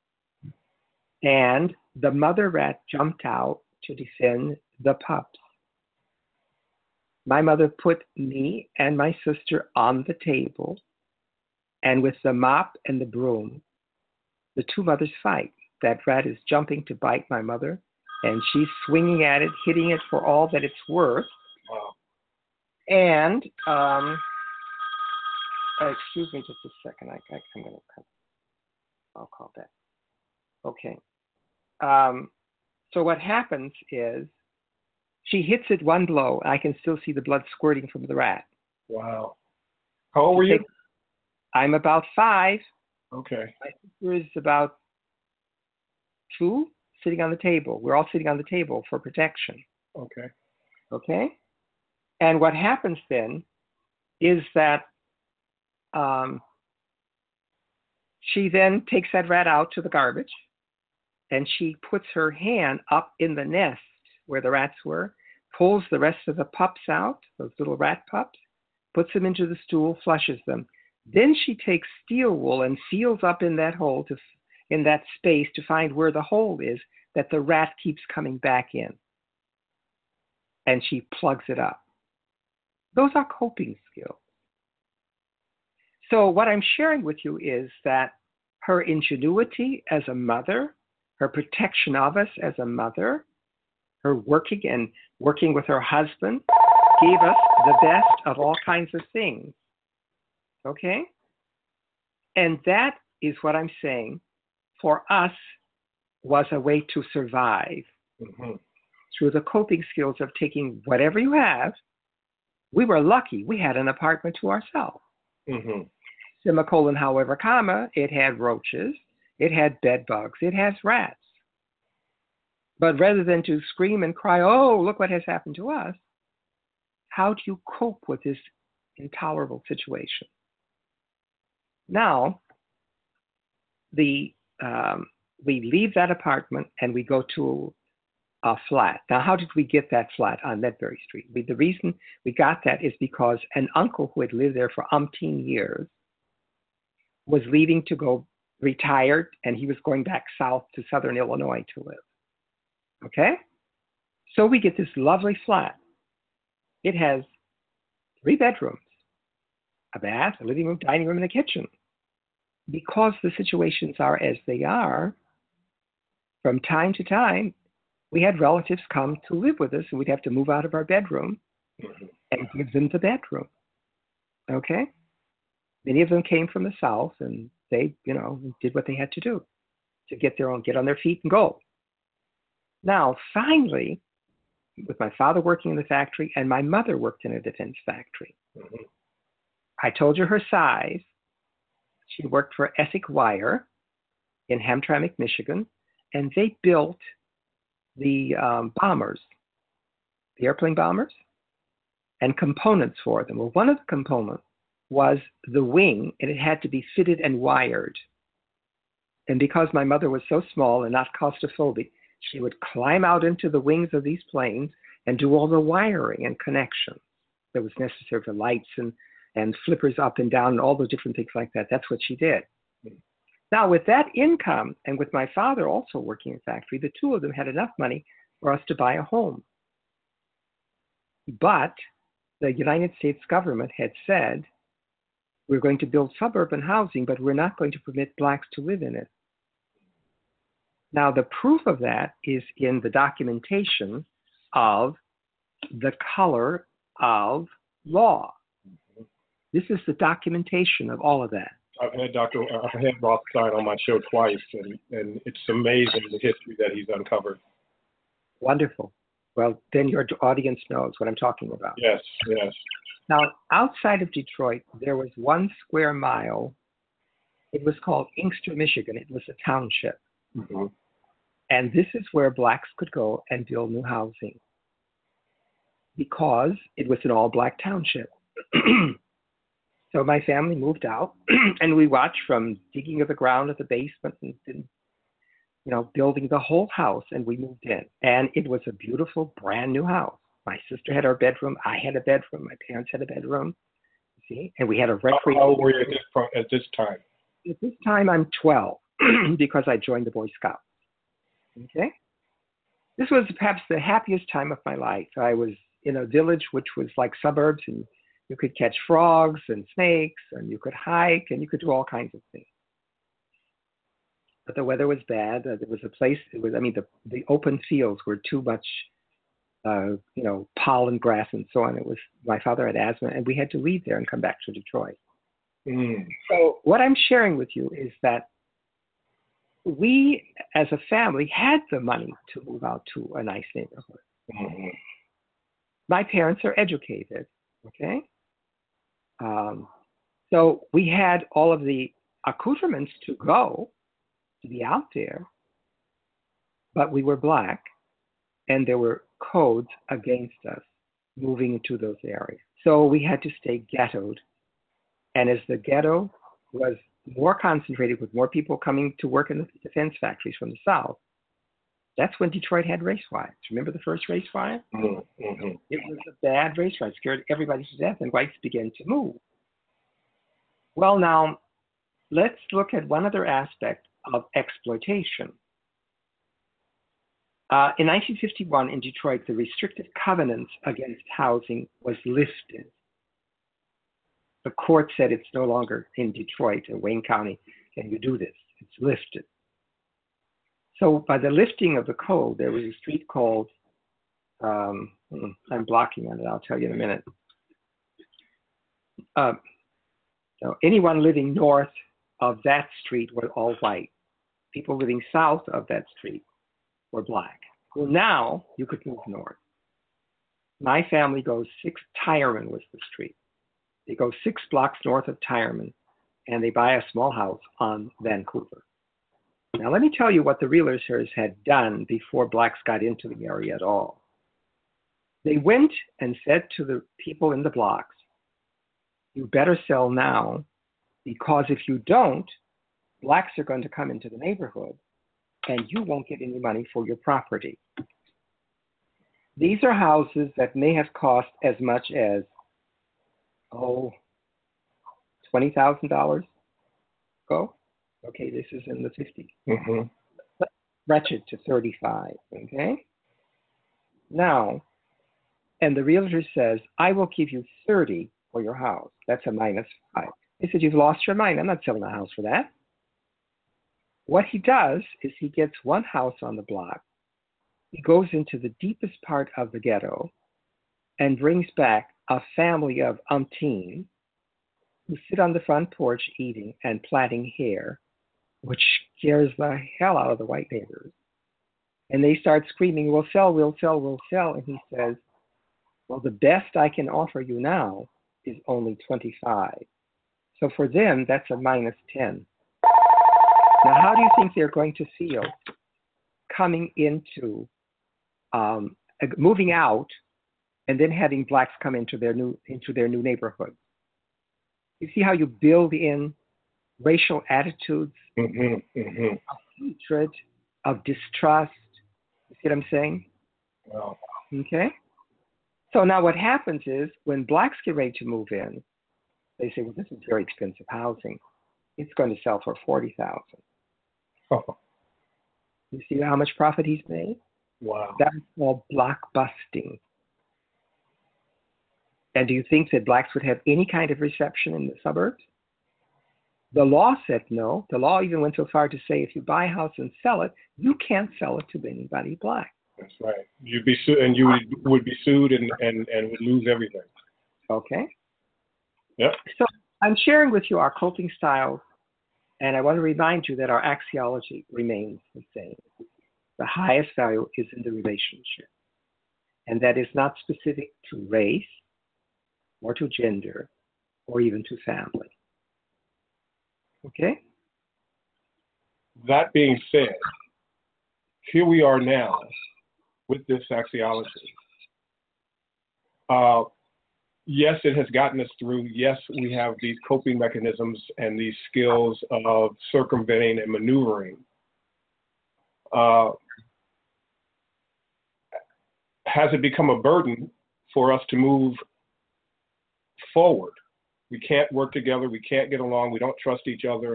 And the mother rat jumped out to defend the pups. My mother put me and my sister on the table, and with the mop and the broom, the two mothers fight. That rat is jumping to bite my mother, and she's swinging at it, hitting it for all that it's worth. Wow. And, excuse me just a second. I'm going to cut. I'll call that. Okay. So what happens is she hits it one blow. I can still see the blood squirting from the rat. Wow. How old were you? I'm about 5. Okay. My sister is about 2, sitting on the table. We're all sitting on the table for protection. Okay. Okay? And what happens then is that she then takes that rat out to the garbage, and she puts her hand up in the nest where the rats were, pulls the rest of the pups out, those little rat pups, puts them into the stool, flushes them. Then she takes steel wool and seals up in that hole, in that space, to find where the hole is that the rat keeps coming back in. And she plugs it up. Those are coping skills. So what I'm sharing with you is that her ingenuity as a mother, her protection of us as a mother, her working with her husband, gave us the best of all kinds of things. Okay? And that is what I'm saying, for us, was a way to survive. Mm-hmm. Through the coping skills of taking whatever you have. We were lucky. We had an apartment to ourselves. Mm-hmm. Semicolon, however, comma, it had roaches, it had bed bugs, it has rats. But rather than to scream and cry, oh, look what has happened to us, how do you cope with this intolerable situation? Now, we leave that apartment and we go to a flat. Now, how did we get that flat on Medbury Street? The reason we got that is because an uncle who had lived there for umpteen years was leaving to go retired, and he was going back south to southern Illinois to live. Okay? So we get this lovely flat. It has 3 bedrooms, a bath, a living room, dining room, and a kitchen. Because the situations are as they are, from time to time, we had relatives come to live with us, and we'd have to move out of our bedroom and give them the bedroom. Okay? Many of them came from the South, and they, did what they had to do to get on their feet and go. Now, finally, with my father working in the factory and my mother worked in a defense factory. I told you her size. She worked for Essex Wire in Hamtramck, Michigan, and they built the bombers, the airplane bombers, and components for them. Well, one of the components was the wing, and it had to be fitted and wired. And because my mother was so small and not claustrophobic, she would climb out into the wings of these planes and do all the wiring and connections that was necessary for lights and flippers up and down and all those different things like that. That's what she did. Now, with that income and with my father also working in a factory, the two of them had enough money for us to buy a home. But the United States government had said, we're going to build suburban housing, but we're not going to permit blacks to live in it. Now, the proof of that is in the documentation of the color of law. This is the documentation of all of that. I've had Rothstein on my show twice, and it's amazing the history that he's uncovered. Wonderful. Well, then your audience knows what I'm talking about. Yes, yes. Now, outside of Detroit, there was 1 square mile. It was called Inkster, Michigan. It was a township. Mm-hmm. And this is where blacks could go and build new housing because it was an all-black township. So my family moved out, and we watched from digging of the ground at the basement and building the whole house, and we moved in. And it was a beautiful, brand new house. My sister had her bedroom. I had a bedroom. My parents had a bedroom. See, and we had a recreation. How old were you at this time? At this time, I'm 12 because I joined the Boy Scouts. Okay? This was perhaps the happiest time of my life. I was in a village which was like suburbs, and you could catch frogs and snakes, and you could hike, and you could do all kinds of things. But the weather was bad. There was a place, the open fields were too much, pollen, grass, and so on. My father had asthma, and we had to leave there and come back to Detroit. So what I'm sharing with you is that we, as a family, had the money to move out to a nice neighborhood. Mm-hmm. My parents are educated, okay? So we had all of the accoutrements to go, to be out there, but we were black, and there were codes against us moving into those areas. So we had to stay ghettoed. And as the ghetto was more concentrated with more people coming to work in the defense factories from the South, that's when Detroit had race riots. Remember the first race riot? Mm-hmm. It was a bad race riot. It scared everybody to death, and whites began to move. Well, now, let's look at one other aspect of exploitation. In 1951 in Detroit, the restrictive covenants against housing was lifted. The court said it's no longer in Detroit or Wayne County, can you do this? It's lifted. So by the lifting of the code, there was a street called, I'm blocking on it, I'll tell you in a minute. Anyone living north of that street were all white. People living south of that street were black. Well, now you could move north. My family goes Tyerman was the street. They go 6 blocks north of Tyerman, and they buy a small house on Vancouver. Now, let me tell you what the realtors had done before blacks got into the area at all. They went and said to the people in the blocks, you better sell now, because if you don't, blacks are going to come into the neighborhood, and you won't get any money for your property. These are houses that may have cost as much as $20,000 go. Okay, this is in the 50s. Mm-hmm. Stretch it to 35. Okay. Now, and the realtor says, I will give you 30 for your house. That's a -5. He said, you've lost your mind. I'm not selling the house for that. What he does is he gets one house on the block. He goes into the deepest part of the ghetto and brings back a family of umpteen who sit on the front porch eating and plaiting hair, which scares the hell out of the white neighbors. And they start screaming, we'll sell, we'll sell, we'll sell. And he says, well, the best I can offer you now is only 25. So for them, that's a -10. Now, how do you think they're going to feel coming into, moving out and then having blacks come into their new neighborhood? You see how you build in racial attitudes of hatred, of distrust. You see what I'm saying? Wow. Okay. So now what happens is when blacks get ready to move in, they say, well, this is very expensive housing. It's going to sell for $40,000. Oh. You see how much profit he's made? Wow. That's called blockbusting. And do you think that blacks would have any kind of reception in the suburbs? The law said no. The law even went so far to say if you buy a house and sell it, you can't sell it to anybody black. That's right. You'd be sued, and you would be sued and would lose everything. Okay. Yep. So I'm sharing with you our coping styles, and I want to remind you that our axiology remains the same. The highest value is in the relationship, and that is not specific to race or to gender or even to family. Okay? That being said, here we are now with this axiology. Yes, it has gotten us through. Yes, we have these coping mechanisms and these skills of circumventing and maneuvering. Has it become a burden for us to move forward? We can't work together. We can't get along. We don't trust each other.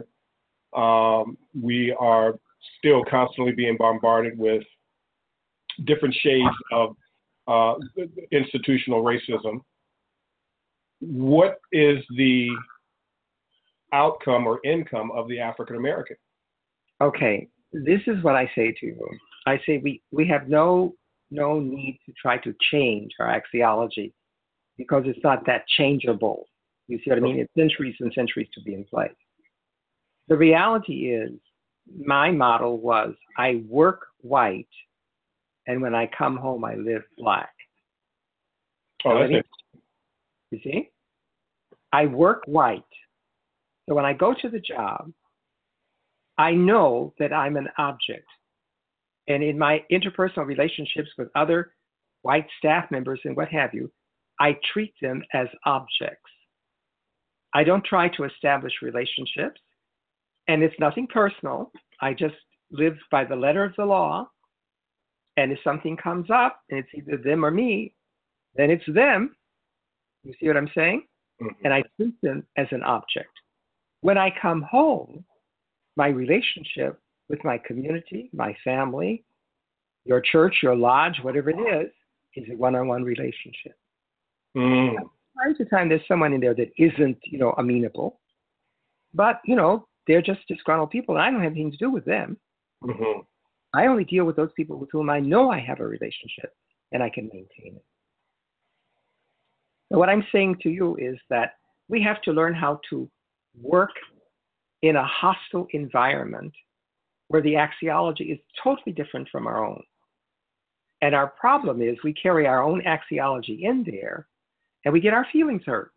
We are still constantly being bombarded with different shades of institutional racism. What is the outcome or income of the African American? Okay, this is what I say to you. I say we have no need to try to change our axiology because it's not that changeable. You see what I mean? It's centuries and centuries to be in place. The reality is, my model was I work white, and when I come home, I live black. Oh, that's it. You see? I work white. So when I go to the job, I know that I'm an object. And in my interpersonal relationships with other white staff members and what have you, I treat them as objects. I don't try to establish relationships, and it's nothing personal. I just live by the letter of the law. And if something comes up and it's either them or me, then it's them. You see what I'm saying? Mm-hmm. And I treat them as an object. When I come home, my relationship with my community, my family, your church, your lodge, whatever it is a one-on-one relationship. Mm. Time to time, there's someone in there that isn't, amenable. But, they're just disgruntled people, and I don't have anything to do with them. Mm-hmm. I only deal with those people with whom I know I have a relationship, and I can maintain it. So what I'm saying to you is that we have to learn how to work in a hostile environment where the axiology is totally different from our own. And our problem is we carry our own axiology in there, and we get our feelings hurt.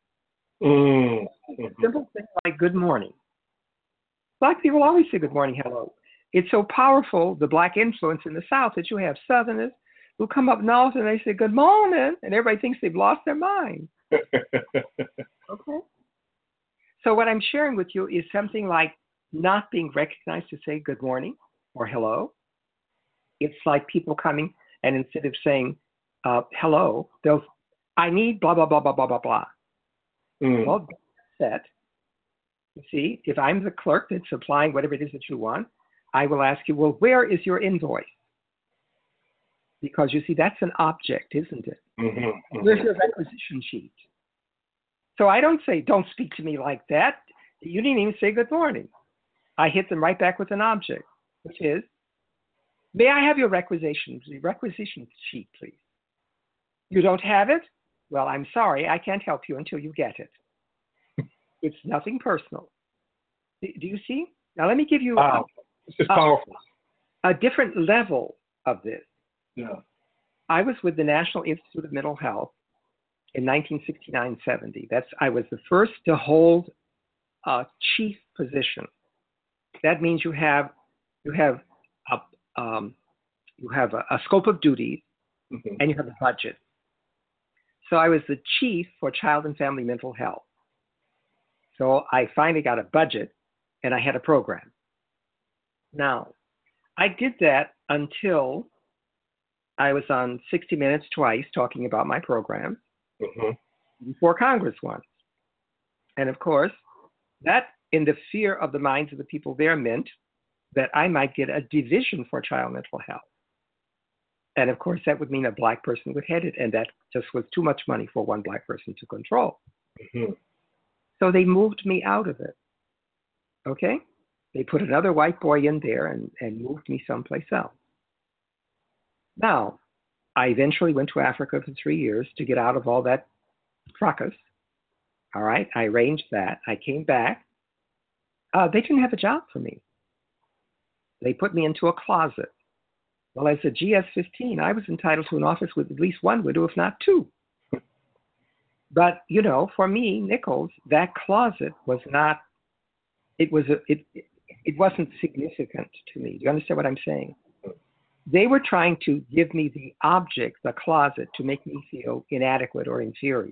Mm-hmm. A simple thing like good morning. Black people always say good morning, hello. It's so powerful, the black influence in the South, that you have Southerners who come up north and they say good morning, and everybody thinks they've lost their mind. Okay. So what I'm sharing with you is something like not being recognized to say good morning or hello. It's like people coming and instead of saying hello, I need blah, blah, blah, blah, blah, blah, blah. Mm. Well, that's You see, if I'm the clerk that's supplying whatever it is that you want, I will ask you, well, where is your invoice? Because you see, that's an object, isn't it? Mm-hmm. Where's your requisition sheet? So I don't say, don't speak to me like that. You didn't even say good morning. I hit them right back with an object, which is, may I have your requisition sheet, please? You don't have it? Well, I'm sorry, I can't help you until you get it. It's nothing personal. Do you see? Now let me give you this is powerful. A different level of this. Yeah. I was with the National Institute of Mental Health in 1969-70. I was the first to hold a chief position. That means you have a scope of duties, Mm-hmm. and you have a budget. So I was the chief for child and family mental health. So I finally got a budget, and I had a program. Now, I did that until I was on 60 Minutes twice talking about my program, Mm-hmm. before Congress once. And of course, that in the fear of the minds of the people there meant that I might get a division for child mental health. And of course, that would mean a black person would head it, and that just was too much money for one black person to control. Mm-hmm. So they moved me out of it. Okay? They put another white boy in there and moved me someplace else. Now, I eventually went to Africa for 3 years to get out of all that fracas. All right? I arranged that. I came back. They didn't have a job for me. They put me into a closet. Well, as a GS-15, I was entitled to an office with at least one widow, if not two. But, you know, for me, Nichols, that closet was not, it wasn't significant to me. Do you understand what I'm saying? They were trying to give me the object, the closet, to make me feel inadequate or inferior.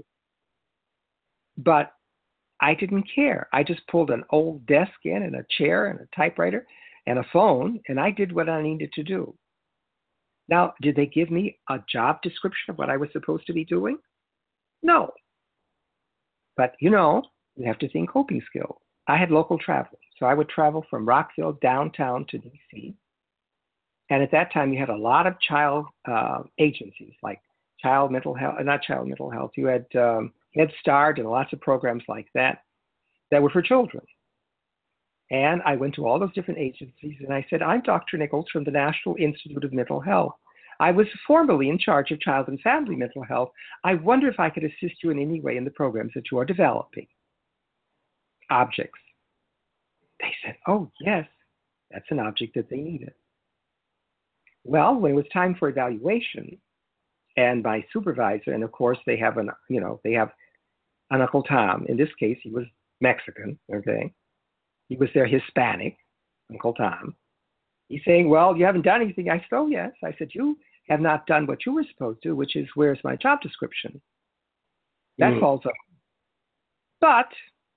But I didn't care. I just pulled an old desk in and a chair and a typewriter and a phone, and I did what I needed to do. Now, did they give me a job description of what I was supposed to be doing? No. But, you know, you have to think coping skills. I had local travel. So I would travel from Rockville downtown to D.C. And at that time, you had a lot of child agencies like Child Mental Health, not Child Mental Health. You had Head Start and lots of programs like that were for children. And I went to all those different agencies and I said, I'm Dr. Nichols from the National Institute of Mental Health. I was formerly in charge of child and family mental health. I wonder if I could assist you in any way in the programs that you are developing. Objects. They said, oh, yes, that's an object that they needed. Well, when it was time for evaluation, and my supervisor, and of course they have an Uncle Tom. In this case, he was Mexican, okay? He was their Hispanic, Uncle Tom. He's saying, well, you haven't done anything. I said, oh, yes. I said, you have not done what you were supposed to, which is, where's my job description? That falls up. But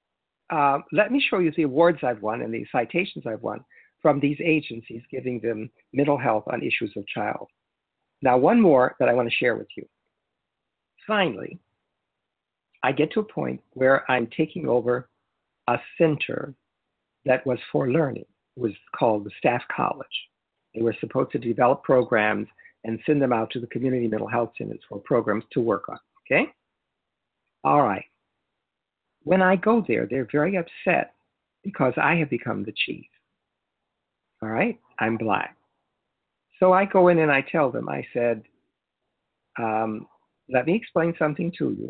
let me show you the awards I've won and the citations I've won from these agencies giving them mental health on issues of child. Now, one more that I want to share with you. Finally, I get to a point where I'm taking over a center that was for learning. It was called the Staff College. They were supposed to develop programs and send them out to the community mental health centers for programs to work on, okay? All right. When I go there, they're very upset because I have become the chief. All right? I'm black. So I go in and I tell them, I said, let me explain something to you.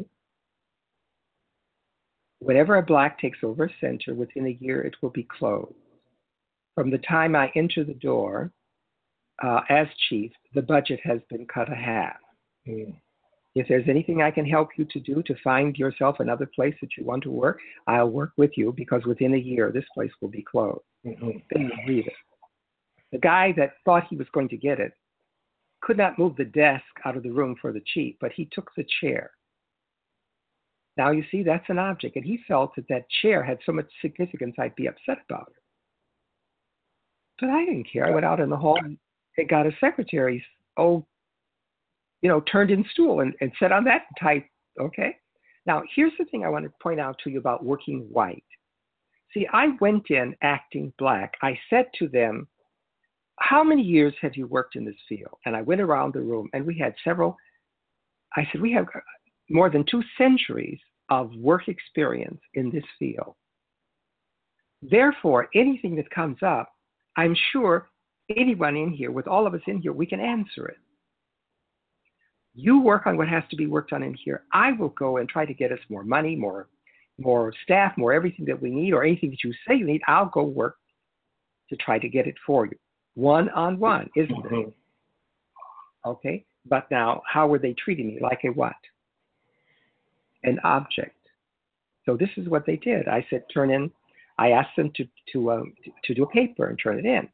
Whenever a black takes over a center, within a year it will be closed. From the time I enter the door as chief, the budget has been cut a half. If there's anything I can help you to do to find yourself another place that you want to work, I'll work with you because within a year this place will be closed. Then you read it. The guy that thought he was going to get it could not move the desk out of the room for the chief, but he took the chair. Now, you see, that's an object. And he felt that that chair had so much significance, I'd be upset about it. But I didn't care. I went out in the hall and got a secretary's turned in stool and sat on that and typed, okay? Now, here's the thing I want to point out to you about working white. See, I went in acting black. I said to them, how many years have you worked in this field? And I went around the room, and we had several. I said, we have more than 2 centuries of work experience in this field. Therefore, anything that comes up, I'm sure anyone in here, with all of us in here, we can answer it. You work on what has to be worked on in here. I will go and try to get us more money, more staff, more everything that we need, or anything that you say you need. I'll go work to try to get it for you. One-on-one, isn't it? Okay, but now, how were they treating me? Like a what? An object. So this is what they did. I said, turn in. I asked them to do a paper and turn it in.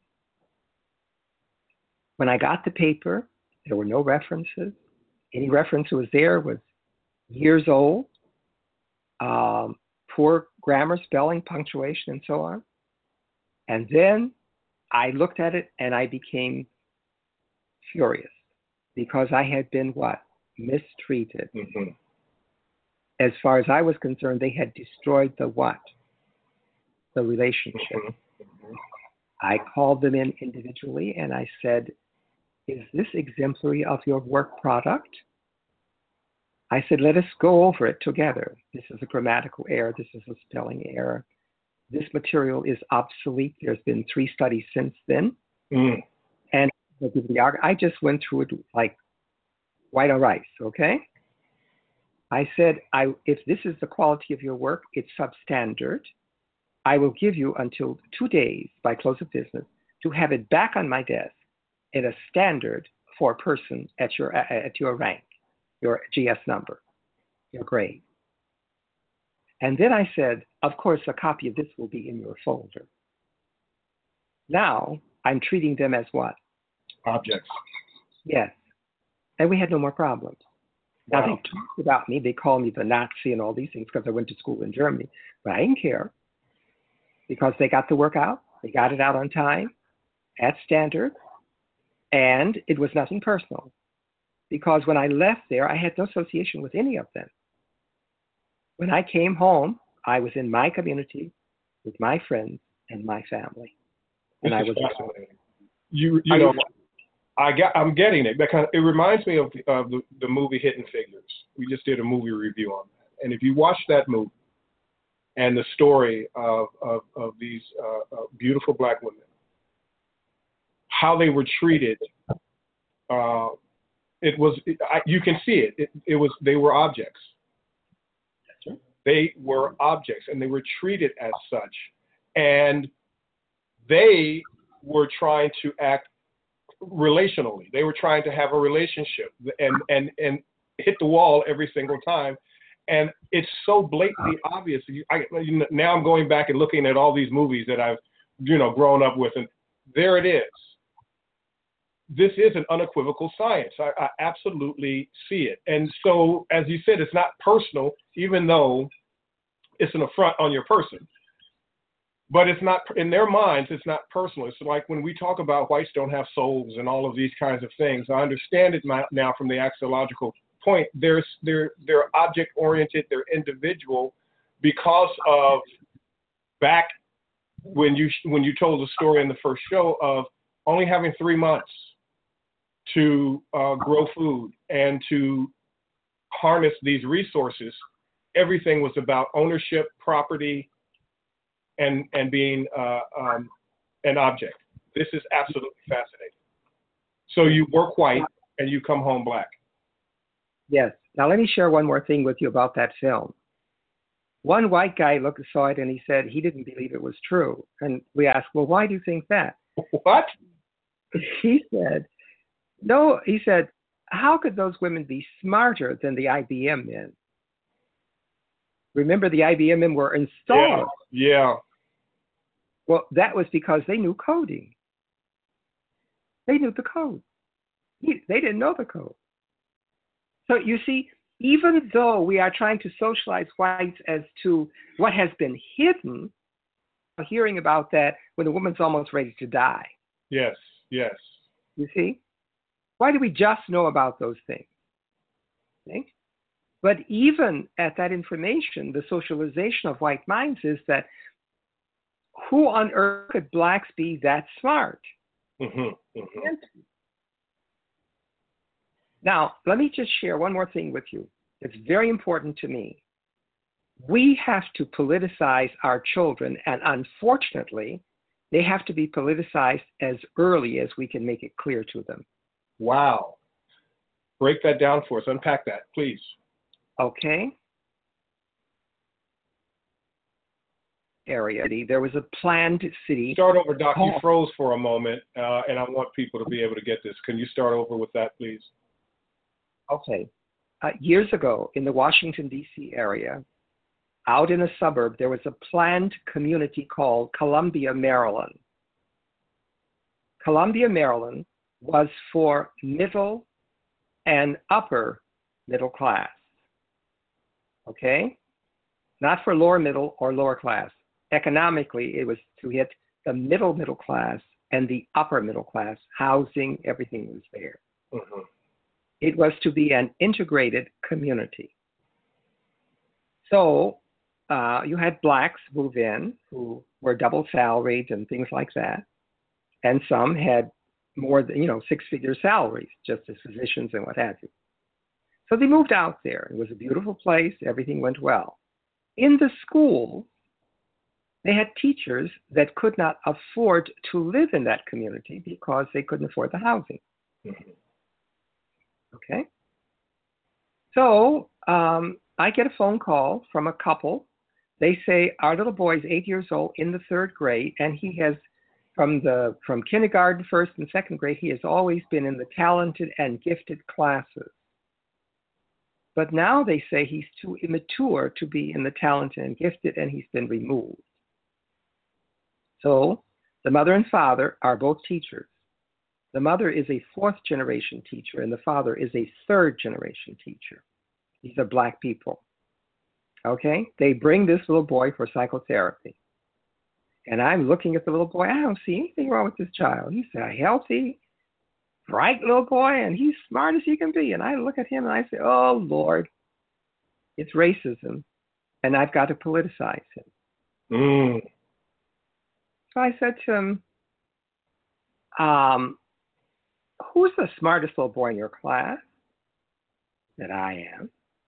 When I got the paper, there were no references. Any reference that was there was years old, poor grammar, spelling, punctuation, and so on. And then I looked at it and I became furious because I had been what? Mistreated. Mm-hmm. As far as I was concerned, they had destroyed the what? The relationship. Mm-hmm. I called them in individually and I said, is this exemplary of your work product? I said, let us go over it together. This is a grammatical error. This is a spelling error. This material is obsolete. There's been 3 studies since then. Mm. And I just went through it like white on rice, okay? I said, if this is the quality of your work, it's substandard. I will give you until 2 days by close of business to have it back on my desk at a standard for a person at your rank, your GS number, your grade. And then I said, of course, a copy of this will be in your folder. Now I'm treating them as what? Objects. Yes. And we had no more problems. Wow. Now they talked about me. They called me the Nazi and all these things because I went to school in Germany. But I didn't care because they got the work out. They got it out on time, at standard. And it was nothing personal because when I left there, I had no association with any of them. When I came home, I was in my community with my friends and my family. And I was fascinating. You know, I'm getting it because it reminds me of the movie Hidden Figures. We just did a movie review on that. And if you watch that movie and the story of these beautiful black women, how they were treated, you can see it. They were objects. That's right. They were objects, and they were treated as such. And they were trying to act relationally. They were trying to have a relationship and hit the wall every single time. And it's so blatantly obvious. Now I'm going back and looking at all these movies that I've, grown up with, and there it is. This is an unequivocal science. I absolutely see it. And so, as you said, it's not personal, even though it's an affront on your person. But it's not, in their minds, it's not personal. It's like when we talk about whites don't have souls and all of these kinds of things, I understand it now from the axiological point. They're object-oriented, they're individual because of back when you told the story in the first show of only having 3 months to grow food and to harness these resources. Everything was about ownership, property, and being an object. This is absolutely fascinating. So you work white and you come home black. Yes. Now let me share one more thing with you about that film. One white guy saw it and he said he didn't believe it was true. And we asked, well, why do you think that? What? He said, no, he said, how could those women be smarter than the IBM men? Remember, the IBM men were installed. Yeah. Well, that was because they knew coding. They knew the code. They didn't know the code. So you see, even though we are trying to socialize whites as to what has been hidden, hearing about that when the woman's almost ready to die. Yes, yes. You see? Why do we just know about those things? Okay? But even at that information, the socialization of white minds is that who on earth could blacks be that smart? Now, let me just share one more thing with you. It's very important to me. We have to politicize our children, and unfortunately, they have to be politicized as early as we can make it clear to them. Wow. Break that down for us. Unpack that, please. Okay. Area. There was a planned city. Start over, Doc. You froze for a moment, and I want people to be able to get this. Can you start over with that, please? Okay. Years ago, in the Washington, D.C. area, out in a suburb, there was a planned community called Columbia, Maryland. Columbia, Maryland was for middle and upper middle class. Okay? Not for lower middle or lower class. Economically, it was to hit the middle class and the upper middle class. Housing, everything was there. Mm-hmm. It was to be an integrated community. So you had blacks move in who were double salaried and things like that. And some had more than, 6-figure salaries, just as physicians and what have you. So they moved out there. It was a beautiful place. Everything went well. In the school, they had teachers that could not afford to live in that community because they couldn't afford the housing. Mm-hmm. Okay? So I get a phone call from a couple. They say, our little boy is 8 years old in the 3rd grade, and he has, from kindergarten, 1st and 2nd grade, he has always been in the talented and gifted classes. But now they say he's too immature to be in the talented and gifted, and he's been removed. So the mother and father are both teachers. The mother is a 4th-generation teacher, and the father is a 3rd-generation teacher. These are black people. Okay? They bring this little boy for psychotherapy. And I'm looking at the little boy. I don't see anything wrong with this child. He's a healthy, bright little boy, and he's smart as he can be. And I look at him and I say, oh, Lord, it's racism, and I've got to politicize him. Mm. So I said to him, who's the smartest little boy in your class? That I am.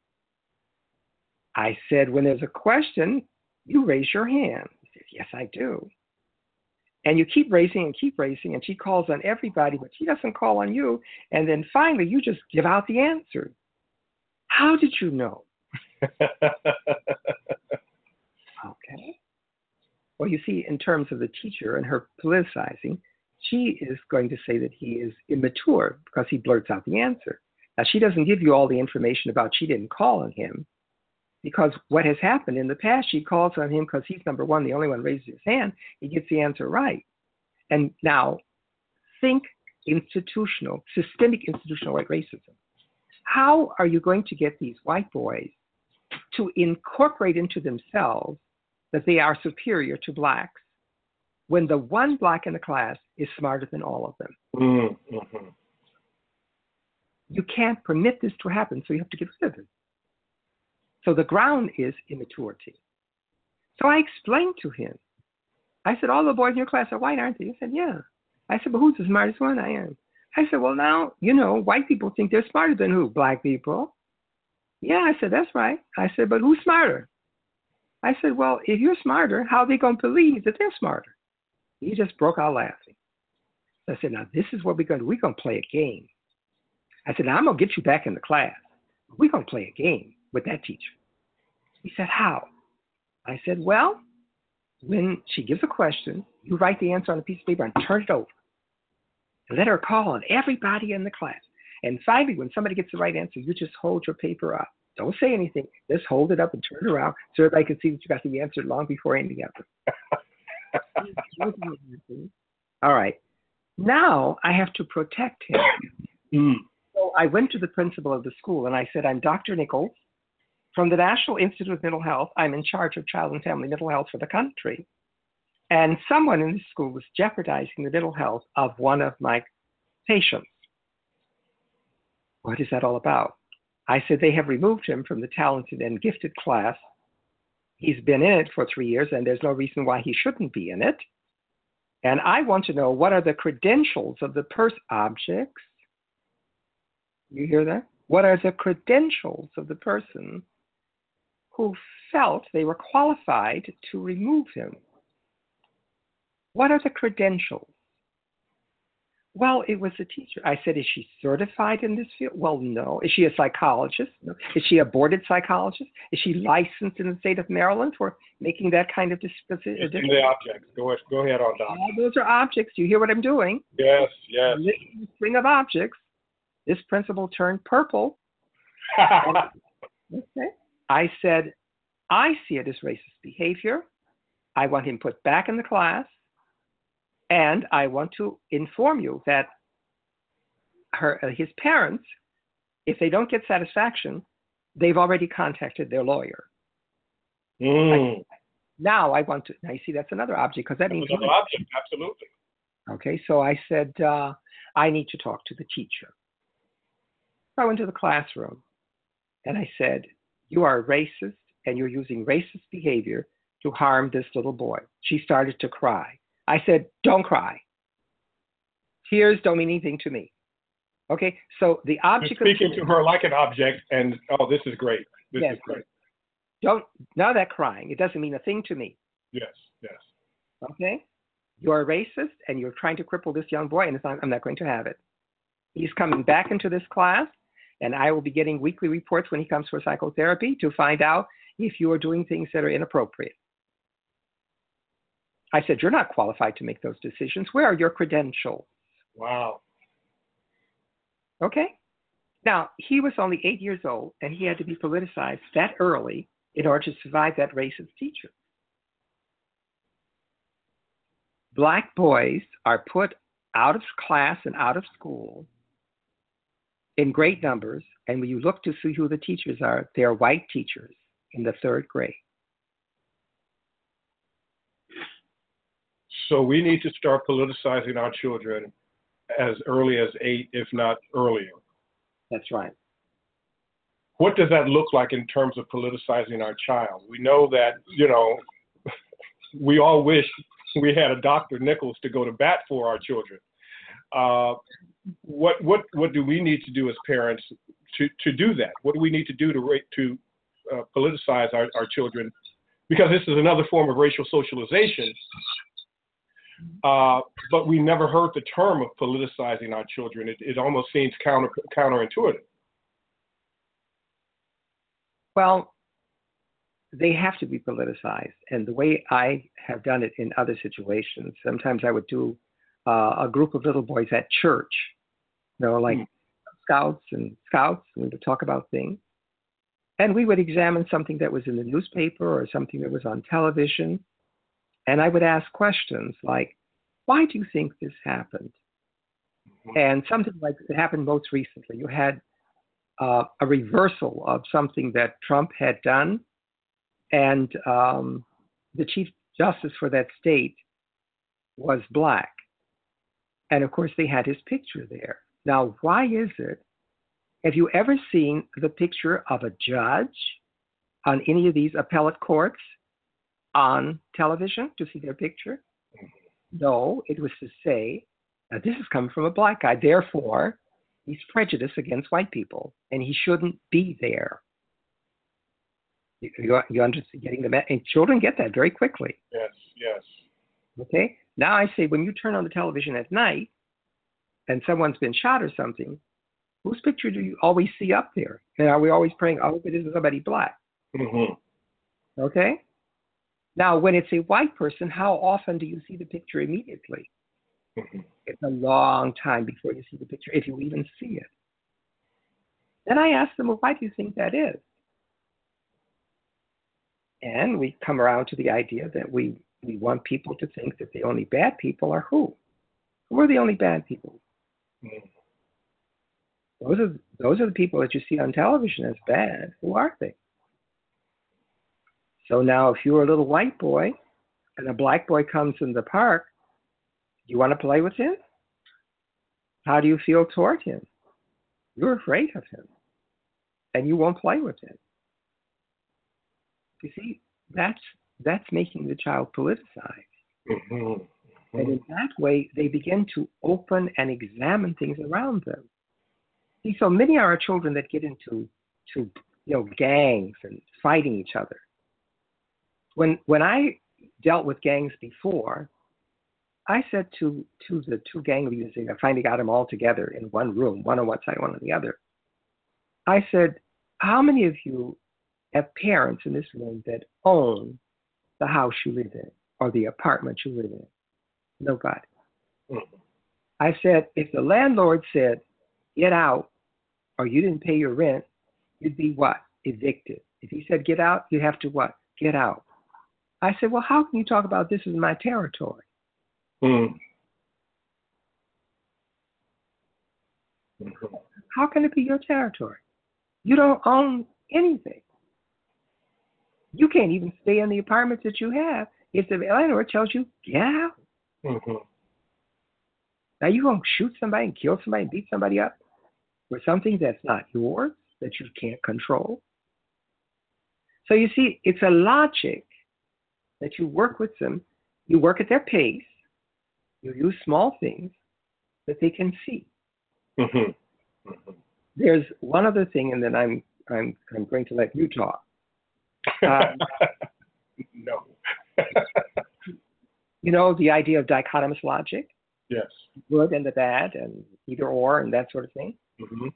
I said, when there's a question, you raise your hand. He said, yes, I do. And you keep raising, and she calls on everybody, but she doesn't call on you. And then finally, you just give out the answer. How did you know? Okay. Well, you see, in terms of the teacher and her politicizing, she is going to say that he is immature because he blurts out the answer. Now, she doesn't give you all the information about she didn't call on him, because what has happened in the past, she calls on him because he's number one, the only one raises his hand, he gets the answer right. And now, think systemic institutional white racism. How are you going to get these white boys to incorporate into themselves that they are superior to blacks when the one black in the class is smarter than all of them? Mm-hmm. You can't permit this to happen, so you have to get rid of it. So the ground is immaturity. So I explained to him. I said, all the boys in your class are white, aren't they? He said, yeah. I said, but who's the smartest one? I am. I said, well, now, white people think they're smarter than who? Black people. Yeah, I said, that's right. I said, but who's smarter? I said, well, if you're smarter, how are they going to believe that they're smarter? He just broke out laughing. I said, now, this is what we're going to do. We're going to play a game. I said, now, I'm going to get you back in the class. We're going to play a game with that teacher. He said, how? I said, well, when she gives a question, you write the answer on a piece of paper and turn it over. And let her call on everybody in the class. And finally, when somebody gets the right answer, you just hold your paper up. Don't say anything. Just hold it up and turn it around so everybody can see that you got the answer long before anything happens. All right. Now I have to protect him. Mm. So I went to the principal of the school and I said, I'm Dr. Nichols from the National Institute of Mental Health. I'm in charge of child and family mental health for the country. And someone in the school was jeopardizing the mental health of one of my patients. What is that all about? I said, they have removed him from the talented and gifted class He's been in it for 3 years, and there's no reason why he shouldn't be in it. And I want to know, what are the credentials of the objects? You hear that? What are the credentials of the person who felt they were qualified to remove him? What are the credentials? Well, it was a teacher. I said, is she certified in this field? Well, no. Is she a psychologist? No. Is she a boarded psychologist? Is she licensed in the state of Maryland for making that kind of disposition? The objects. Go ahead on, Doc. Those are objects. You hear what I'm doing? Yes. This string of objects. This principal turned purple. Okay. I said, I see it as racist behavior. I want him put back in the class. And I want to inform you that his parents, if they don't get satisfaction, they've already contacted their lawyer. Now I want to. Now you see, that's another object, because that means another object. Absolutely. Okay, so I said I need to talk to the teacher. I went to the classroom, and I said, "You are a racist, and you're using racist behavior to harm this little boy." She started to cry. I said, don't cry. Tears don't mean anything to me. Okay, so the object You're speaking to her like an object, and this is great. This is great. Now that crying, it doesn't mean a thing to me. Yes. Okay, you're a racist, and you're trying to cripple this young boy, and I'm not going to have it. He's coming back into this class, and I will be getting weekly reports when he comes for psychotherapy to find out if you are doing things that are inappropriate. I said, you're not qualified to make those decisions. Where are your credentials? Wow. Okay. Now, he was only 8 years old, and he had to be politicized that early in order to survive that racist teacher. Black boys are put out of class and out of school in great numbers, and when you look to see who the teachers are, they are white teachers in the 3rd grade. So we need to start politicizing our children as early as 8, if not earlier. That's right. What does that look like in terms of politicizing our child? We know that, we all wish we had a Dr. Nichols to go to bat for our children. What do we need to do as parents to do that? What do we need to do to politicize our children? Because this is another form of racial socialization. But we never heard the term of politicizing our children. It almost seems counterintuitive. Well, they have to be politicized. And the way I have done it in other situations, sometimes I would do a group of little boys at church, like scouts, and we would talk about things. And we would examine something that was in the newspaper or something that was on television. And I would ask questions like, why do you think this happened? And something like it happened most recently. You had a reversal of something that Trump had done. And the Chief Justice for that state was black. And of course, they had his picture there. Now, why is it? Have you ever seen the picture of a judge on any of these appellate courts on television to see their picture? No, it was to say, now this is coming from a black guy, therefore he's prejudiced against white people and he shouldn't be there. You understand getting the and children get that very quickly. Yes. Okay. Now I say, when you turn on the television at night and someone's been shot or something, whose picture do you always see up there? And are we always praying, oh, but this is somebody black? Okay. Now, when it's a white person, how often do you see the picture immediately? It's a long time before you see the picture, if you even see it. Then I ask them, well, why do you think that is? And we come around to the idea that we want people to think that the only bad people are who? Who are the only bad people? Those are the people that you see on television as bad. Who are they? So now if you're a little white boy and a black boy comes in the park, do you want to play with him? How do you feel toward him? You're afraid of him. And you won't play with him. You see, that's making the child politicize. Mm-hmm. And in that way, they begin to open and examine things around them. See, so many are our children that get into gangs and fighting each other. When I dealt with gangs before, I said to the two gang leaders, I finally got them all together in one room, one on one side, one on the other. I said, how many of you have parents in this room that own the house you live in or the apartment you live in? Nobody. Mm-hmm. I said, if the landlord said, get out, or you didn't pay your rent, you'd be what? Evicted. If he said, get out, you have to what? Get out. I said, well, how can you talk about this as my territory? Mm-hmm. How can it be your territory? You don't own anything. You can't even stay in the apartments that you have if the landlord tells you, get out. Mm-hmm. Now you're going to shoot somebody and kill somebody and beat somebody up for something that's not yours, that you can't control. So you see, it's a logic that you work with them. You work at their pace. You use small things that they can see. Mm-hmm. Mm-hmm. There's one other thing, and then I'm going to let you talk. No. You know, the idea of dichotomous logic? Yes. Good and the bad, and either or, and that sort of thing. Mm-hmm.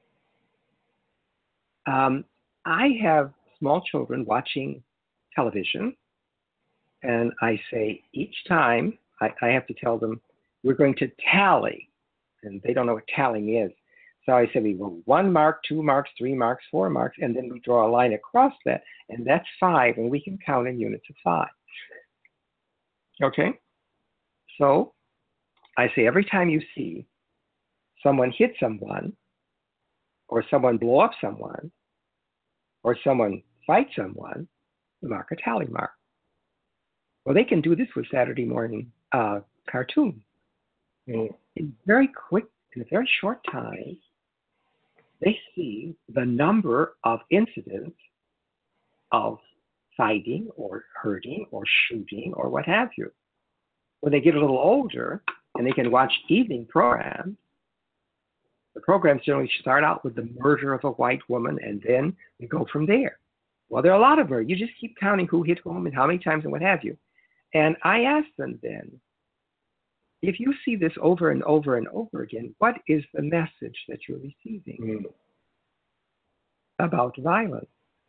I have small children watching television, and I say each time I have to tell them, we're going to tally, and they don't know what tallying is. So I say we go 1 mark, 2 marks, 3 marks, 4 marks, and then we draw a line across that, and that's 5, and we can count in units of 5. Okay? So I say every time you see someone hit someone, or someone blow up someone, or someone fight someone, you mark a tally mark. Well, they can do this with Saturday morning cartoon. Mm. In a very short time, they see the number of incidents of fighting or hurting or shooting or what have you. When they get a little older and they can watch evening programs, the programs generally start out with the murder of a white woman, and then we go from there. Well, there are a lot of murders. You just keep counting who hit whom and how many times and what have you. And I ask them then, if you see this over and over and over again, what is the message that you're receiving about violence?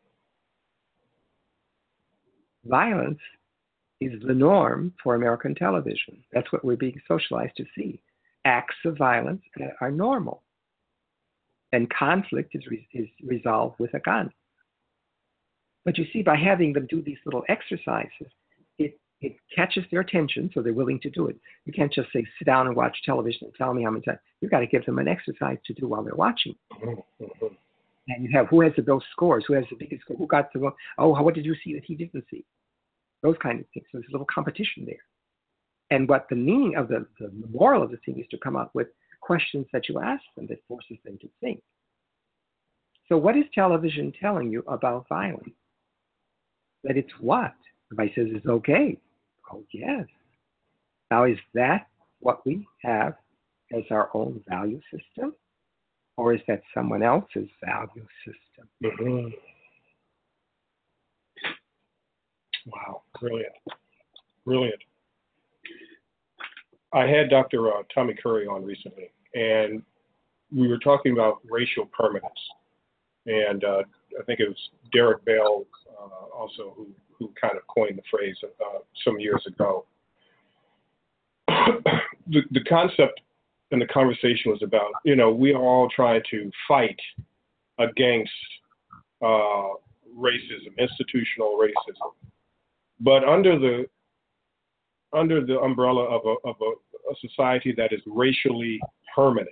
Violence is the norm for American television. That's what we're being socialized to see. Acts of violence are normal. And conflict is resolved with a gun. But you see, by having them do these little exercises, it catches their attention, so they're willing to do it. You can't just say, sit down and watch television and tell me how many times. You've got to give them an exercise to do while they're watching. Mm-hmm. And you have who has the most scores, who has the biggest score, who got the most, what did you see that he didn't see? Those kind of things. So there's a little competition there. And what the meaning of the moral of the thing is to come up with questions that you ask them that forces them to think. So what is television telling you about violence? That it's what? Everybody says it's okay. Oh, yes. Now, is that what we have as our own value system? Or is that someone else's value system? Mm-hmm. Wow. Brilliant. Brilliant. I had Dr. Tommy Curry on recently, and we were talking about racial permanence. And I think it was Derek Bell also who kind of coined the phrase some years ago. The concept and the conversation was about, we are all trying to fight against racism, institutional racism. But under the umbrella of a society that is racially permanent,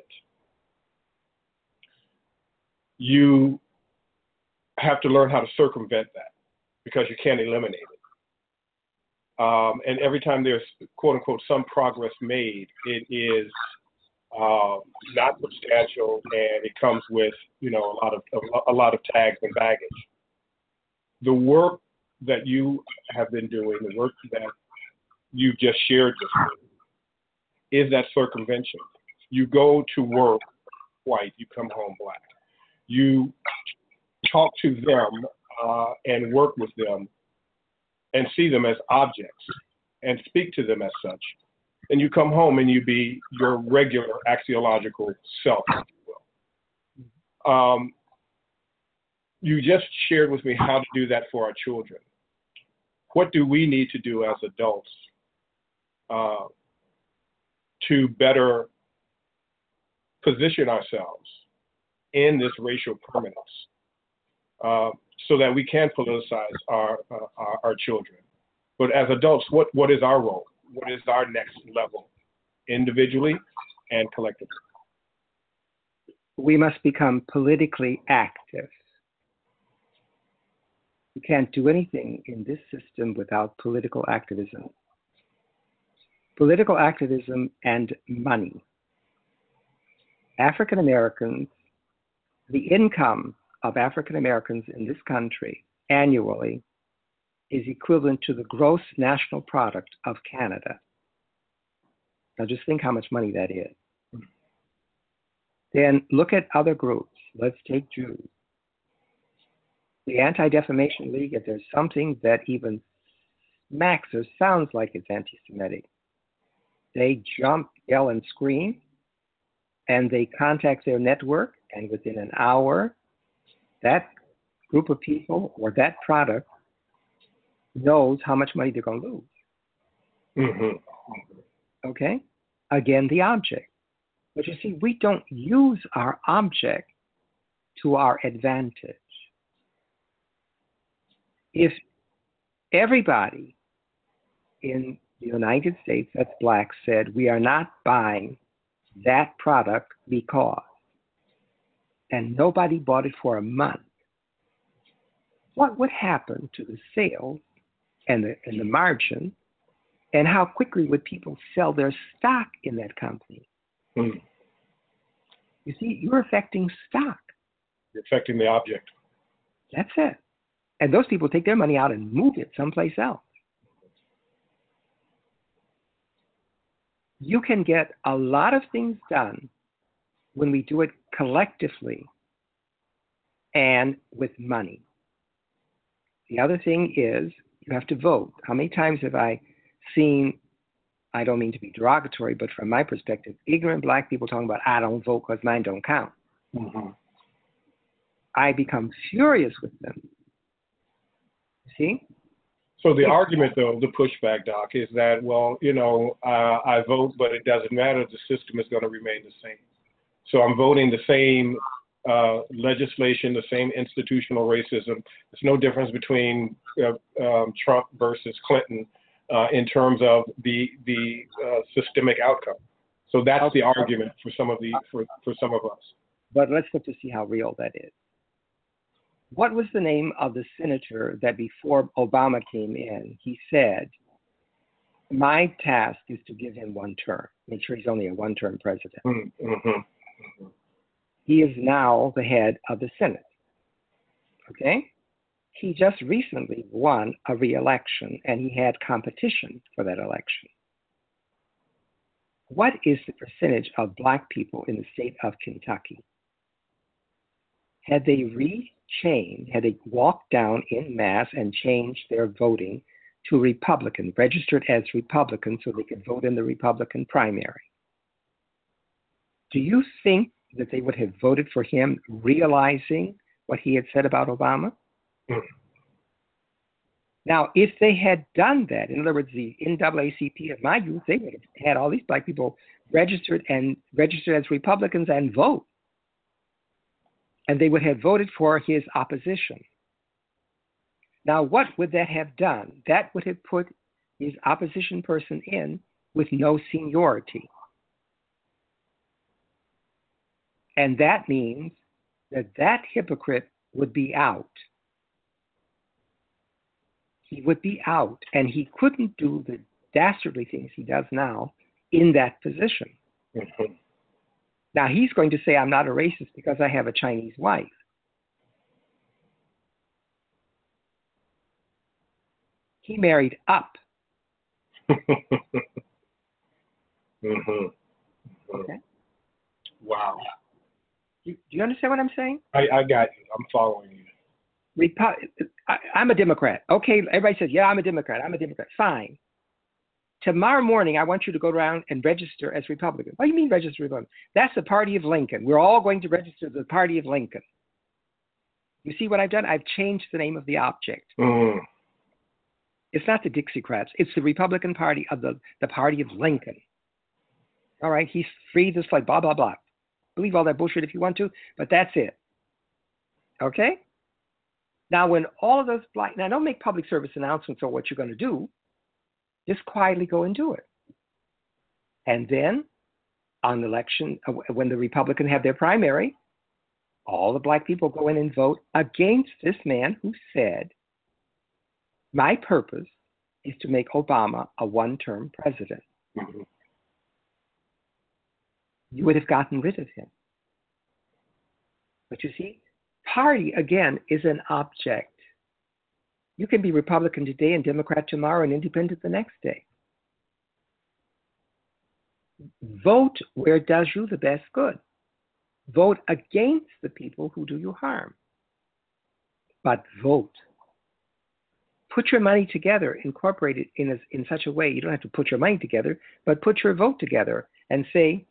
you have to learn how to circumvent that because you can't eliminate it. And every time there's, quote unquote, some progress made, it is not substantial, and it comes with, a lot of tags and baggage. The work that you have been doing, the work that you just shared with me, is that circumvention. You go to work white, you come home black. You talk to them and work with them and see them as objects and speak to them as such. And you come home and you be your regular axiological self, if you will. You just shared with me how to do that for our children. What do we need to do as adults to better position ourselves in this racial permanence so that we can politicize our children? But as adults, what is our role? What is our next level, individually and collectively? We must become politically active. You can't do anything in this system without political activism. Political activism and money. African Americans, the income of African Americans in this country annually is equivalent to the gross national product of Canada. Now just think how much money that is. Then look at other groups. Let's take Jews. The Anti-Defamation League, if there's something that even smacks or sounds like it's anti-Semitic, they jump, yell, and scream, and they contact their network, and within an hour, that group of people or that product knows how much money they're going to lose. Mm-hmm. Okay? Again, the object. But you see, we don't use our object to our advantage. If everybody in the United States that's black said, we are not buying that product because, and nobody bought it for a month, what would happen to the sales and the margin, and how quickly would people sell their stock in that company? Mm. You see, you're affecting stock. You're affecting the object. That's it. And those people take their money out and move it someplace else. You can get a lot of things done when we do it collectively and with money. The other thing is you have to vote. How many times have I seen, I don't mean to be derogatory, but from my perspective, ignorant black people talking about, I don't vote because mine don't count. Mm-hmm. I become furious with them. See? So the argument, though, the pushback, Doc, is that, well, you know, I vote, but it doesn't matter. The system is going to remain the same. So I'm voting the same legislation, the same institutional racism. There's no difference between Trump versus Clinton in terms of the systemic outcome. So that's the argument for some of us. But let's look to see how real that is. What was the name of the senator that before Obama came in, he said, my task is to give him one term, make sure he's only a one-term president. Mm-hmm. Mm-hmm. He is now the head of the Senate. Okay? He just recently won a re-election, and he had competition for that election. What is the percentage of black people in the state of Kentucky? Had they had they walked down en masse and changed their voting to Republican, registered as Republican so they could vote in the Republican primary, do you think that they would have voted for him realizing what he had said about Obama? Mm. Now, if they had done that, in other words, the NAACP of my youth, they would have had all these black people registered as Republicans and vote. And they would have voted for his opposition. Now, what would that have done? That would have put his opposition person in with no seniority. And that means that hypocrite would be out. He would be out, and he couldn't do the dastardly things he does now in that position. Mm-hmm. Now, he's going to say, I'm not a racist because I have a Chinese wife. He married up. Okay. Wow. Do you understand what I'm saying? I got you. I'm following you. I'm a Democrat. Okay, everybody says, yeah, I'm a Democrat. Fine. Tomorrow morning, I want you to go around and register as Republican. What do you mean register Republican? That's the party of Lincoln. We're all going to register the party of Lincoln. You see what I've done? I've changed the name of the object. Mm. It's not the Dixiecrats. It's the Republican Party of the party of Lincoln. All right, he's free to like blah, blah, blah. Believe all that bullshit if you want to, but that's it. Okay? Now, when all of those now don't make public service announcements on what you're going to do. Just quietly go and do it. And then on election, when the Republicans have their primary, all the black people go in and vote against this man who said, my purpose is to make Obama a one-term president. Mm-hmm. You would have gotten rid of him. But you see, party, again, is an object. You can be Republican today and Democrat tomorrow and independent the next day. Vote where it does you the best good. Vote against the people who do you harm. But vote. Put your money together, incorporate it in such a way, you don't have to put your money together, but put your vote together and say,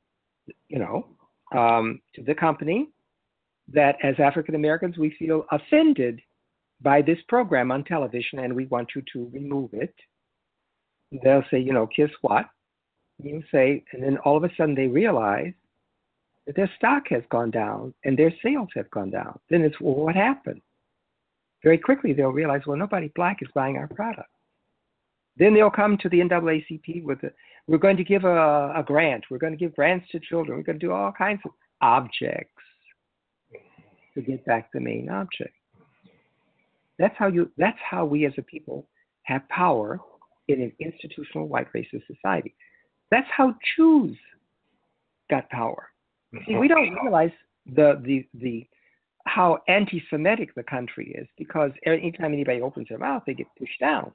to the company that as African Americans, we feel offended by this program on television and we want you to remove it. They'll say, kiss what? You say, and then all of a sudden they realize that their stock has gone down and their sales have gone down. Then it's, well, what happened? Very quickly they'll realize, well, nobody black is buying our product. Then they'll come to the NAACP with we're going to give a grant. We're going to give grants to children. We're going to do all kinds of objects to get back to the main object. That's how we as a people have power in an institutional white racist society. That's how Jews got power. See, we don't realize the how anti-Semitic the country is, because anytime anybody opens their mouth, they get pushed down.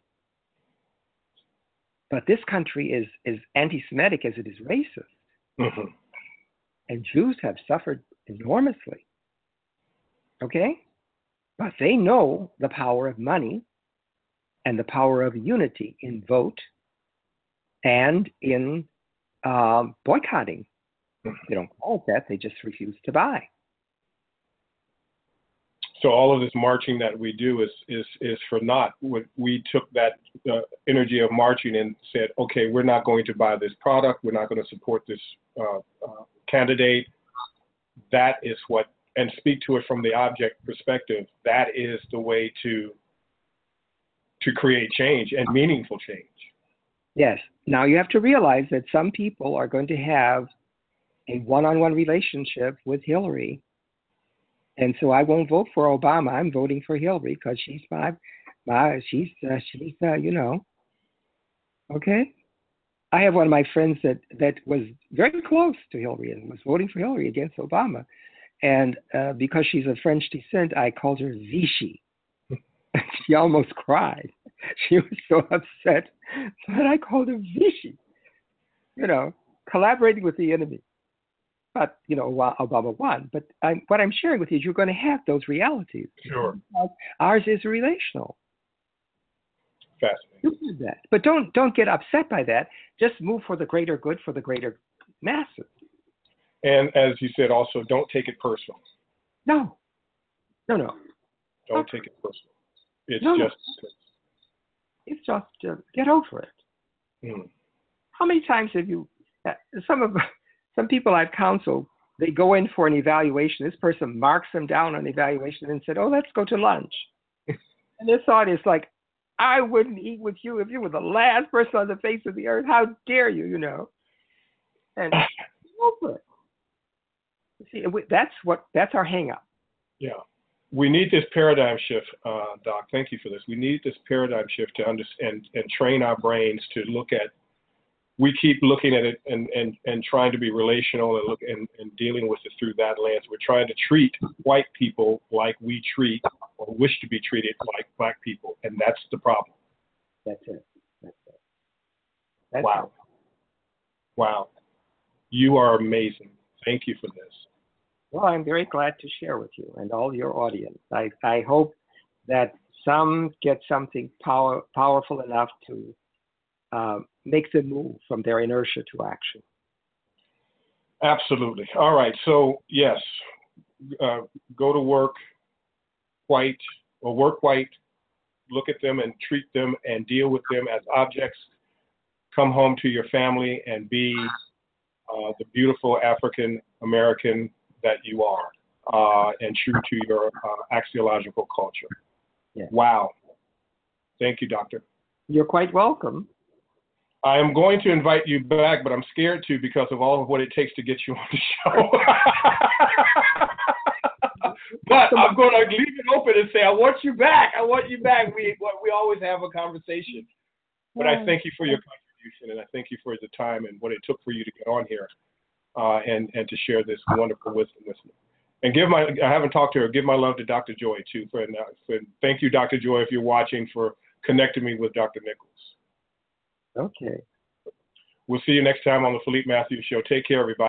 But this country is as anti-Semitic as it is racist. Mm-hmm. And Jews have suffered enormously. Okay? But they know the power of money and the power of unity in vote and in boycotting. They don't call it that. They just refuse to buy. So all of this marching that we do is for naught. We took that energy of marching and said, okay, we're not going to buy this product. We're not going to support this candidate. That is what, and speak to it from the object perspective. That is the way to create change and meaningful change. Yes. Now you have to realize that some people are going to have a one-on-one relationship with Hillary. And so I won't vote for Obama. I'm voting for Hillary because she's okay. I have one of my friends that was very close to Hillary and was voting for Hillary against Obama. And because she's of French descent, I called her Vichy. She almost cried. She was so upset that I called her Vichy. Collaborating with the enemy. But, Obama won. But what I'm sharing with you is you're going to have those realities. Sure. Ours is relational. Fascinating. You do that. But don't get upset by that. Just move for the greater good, for the greater masses. And as you said, also, don't take it personal. No. Don't take it personal. It's just get over it. Mm. How many times have you? Some people I've counseled, they go in for an evaluation. This person marks them down on the evaluation and said, "Oh, let's go to lunch." And their thought is like, "I wouldn't eat with you if you were the last person on the face of the earth. How dare you?" And over it. See, that's our hang-up. Yeah. We need this paradigm shift, Doc. Thank you for this. We need this paradigm shift to understand and train our brains to look at. We keep looking at it and trying to be relational and look and dealing with it through that lens. We're trying to treat white people like we treat or wish to be treated like black people, and that's the problem. You are amazing. Thank you for this. Well, I'm very glad to share with you and all your audience. I hope that some get something powerful enough to make them move from their inertia to action. Absolutely. All right. So, yes, go to work white, or work white, look at them and treat them and deal with them as objects. Come home to your family and be the beautiful African American that you are, and true to your axiological culture. Yeah. Wow. Thank you, Doctor. You're quite welcome. I am going to invite you back, but I'm scared to because of all of what it takes to get you on the show. But I'm going to leave it open and say, I want you back. I want you back. We always have a conversation. But I thank you for your contribution, and I thank you for the time and what it took for you to get on here and to share this wonderful wisdom with me. And I haven't talked to her, give my love to Dr. Joy, too. Thank you, Dr. Joy, if you're watching, for connecting me with Dr. Nichols. Okay. We'll see you next time on the Philippe Matthews Show. Take care, everybody.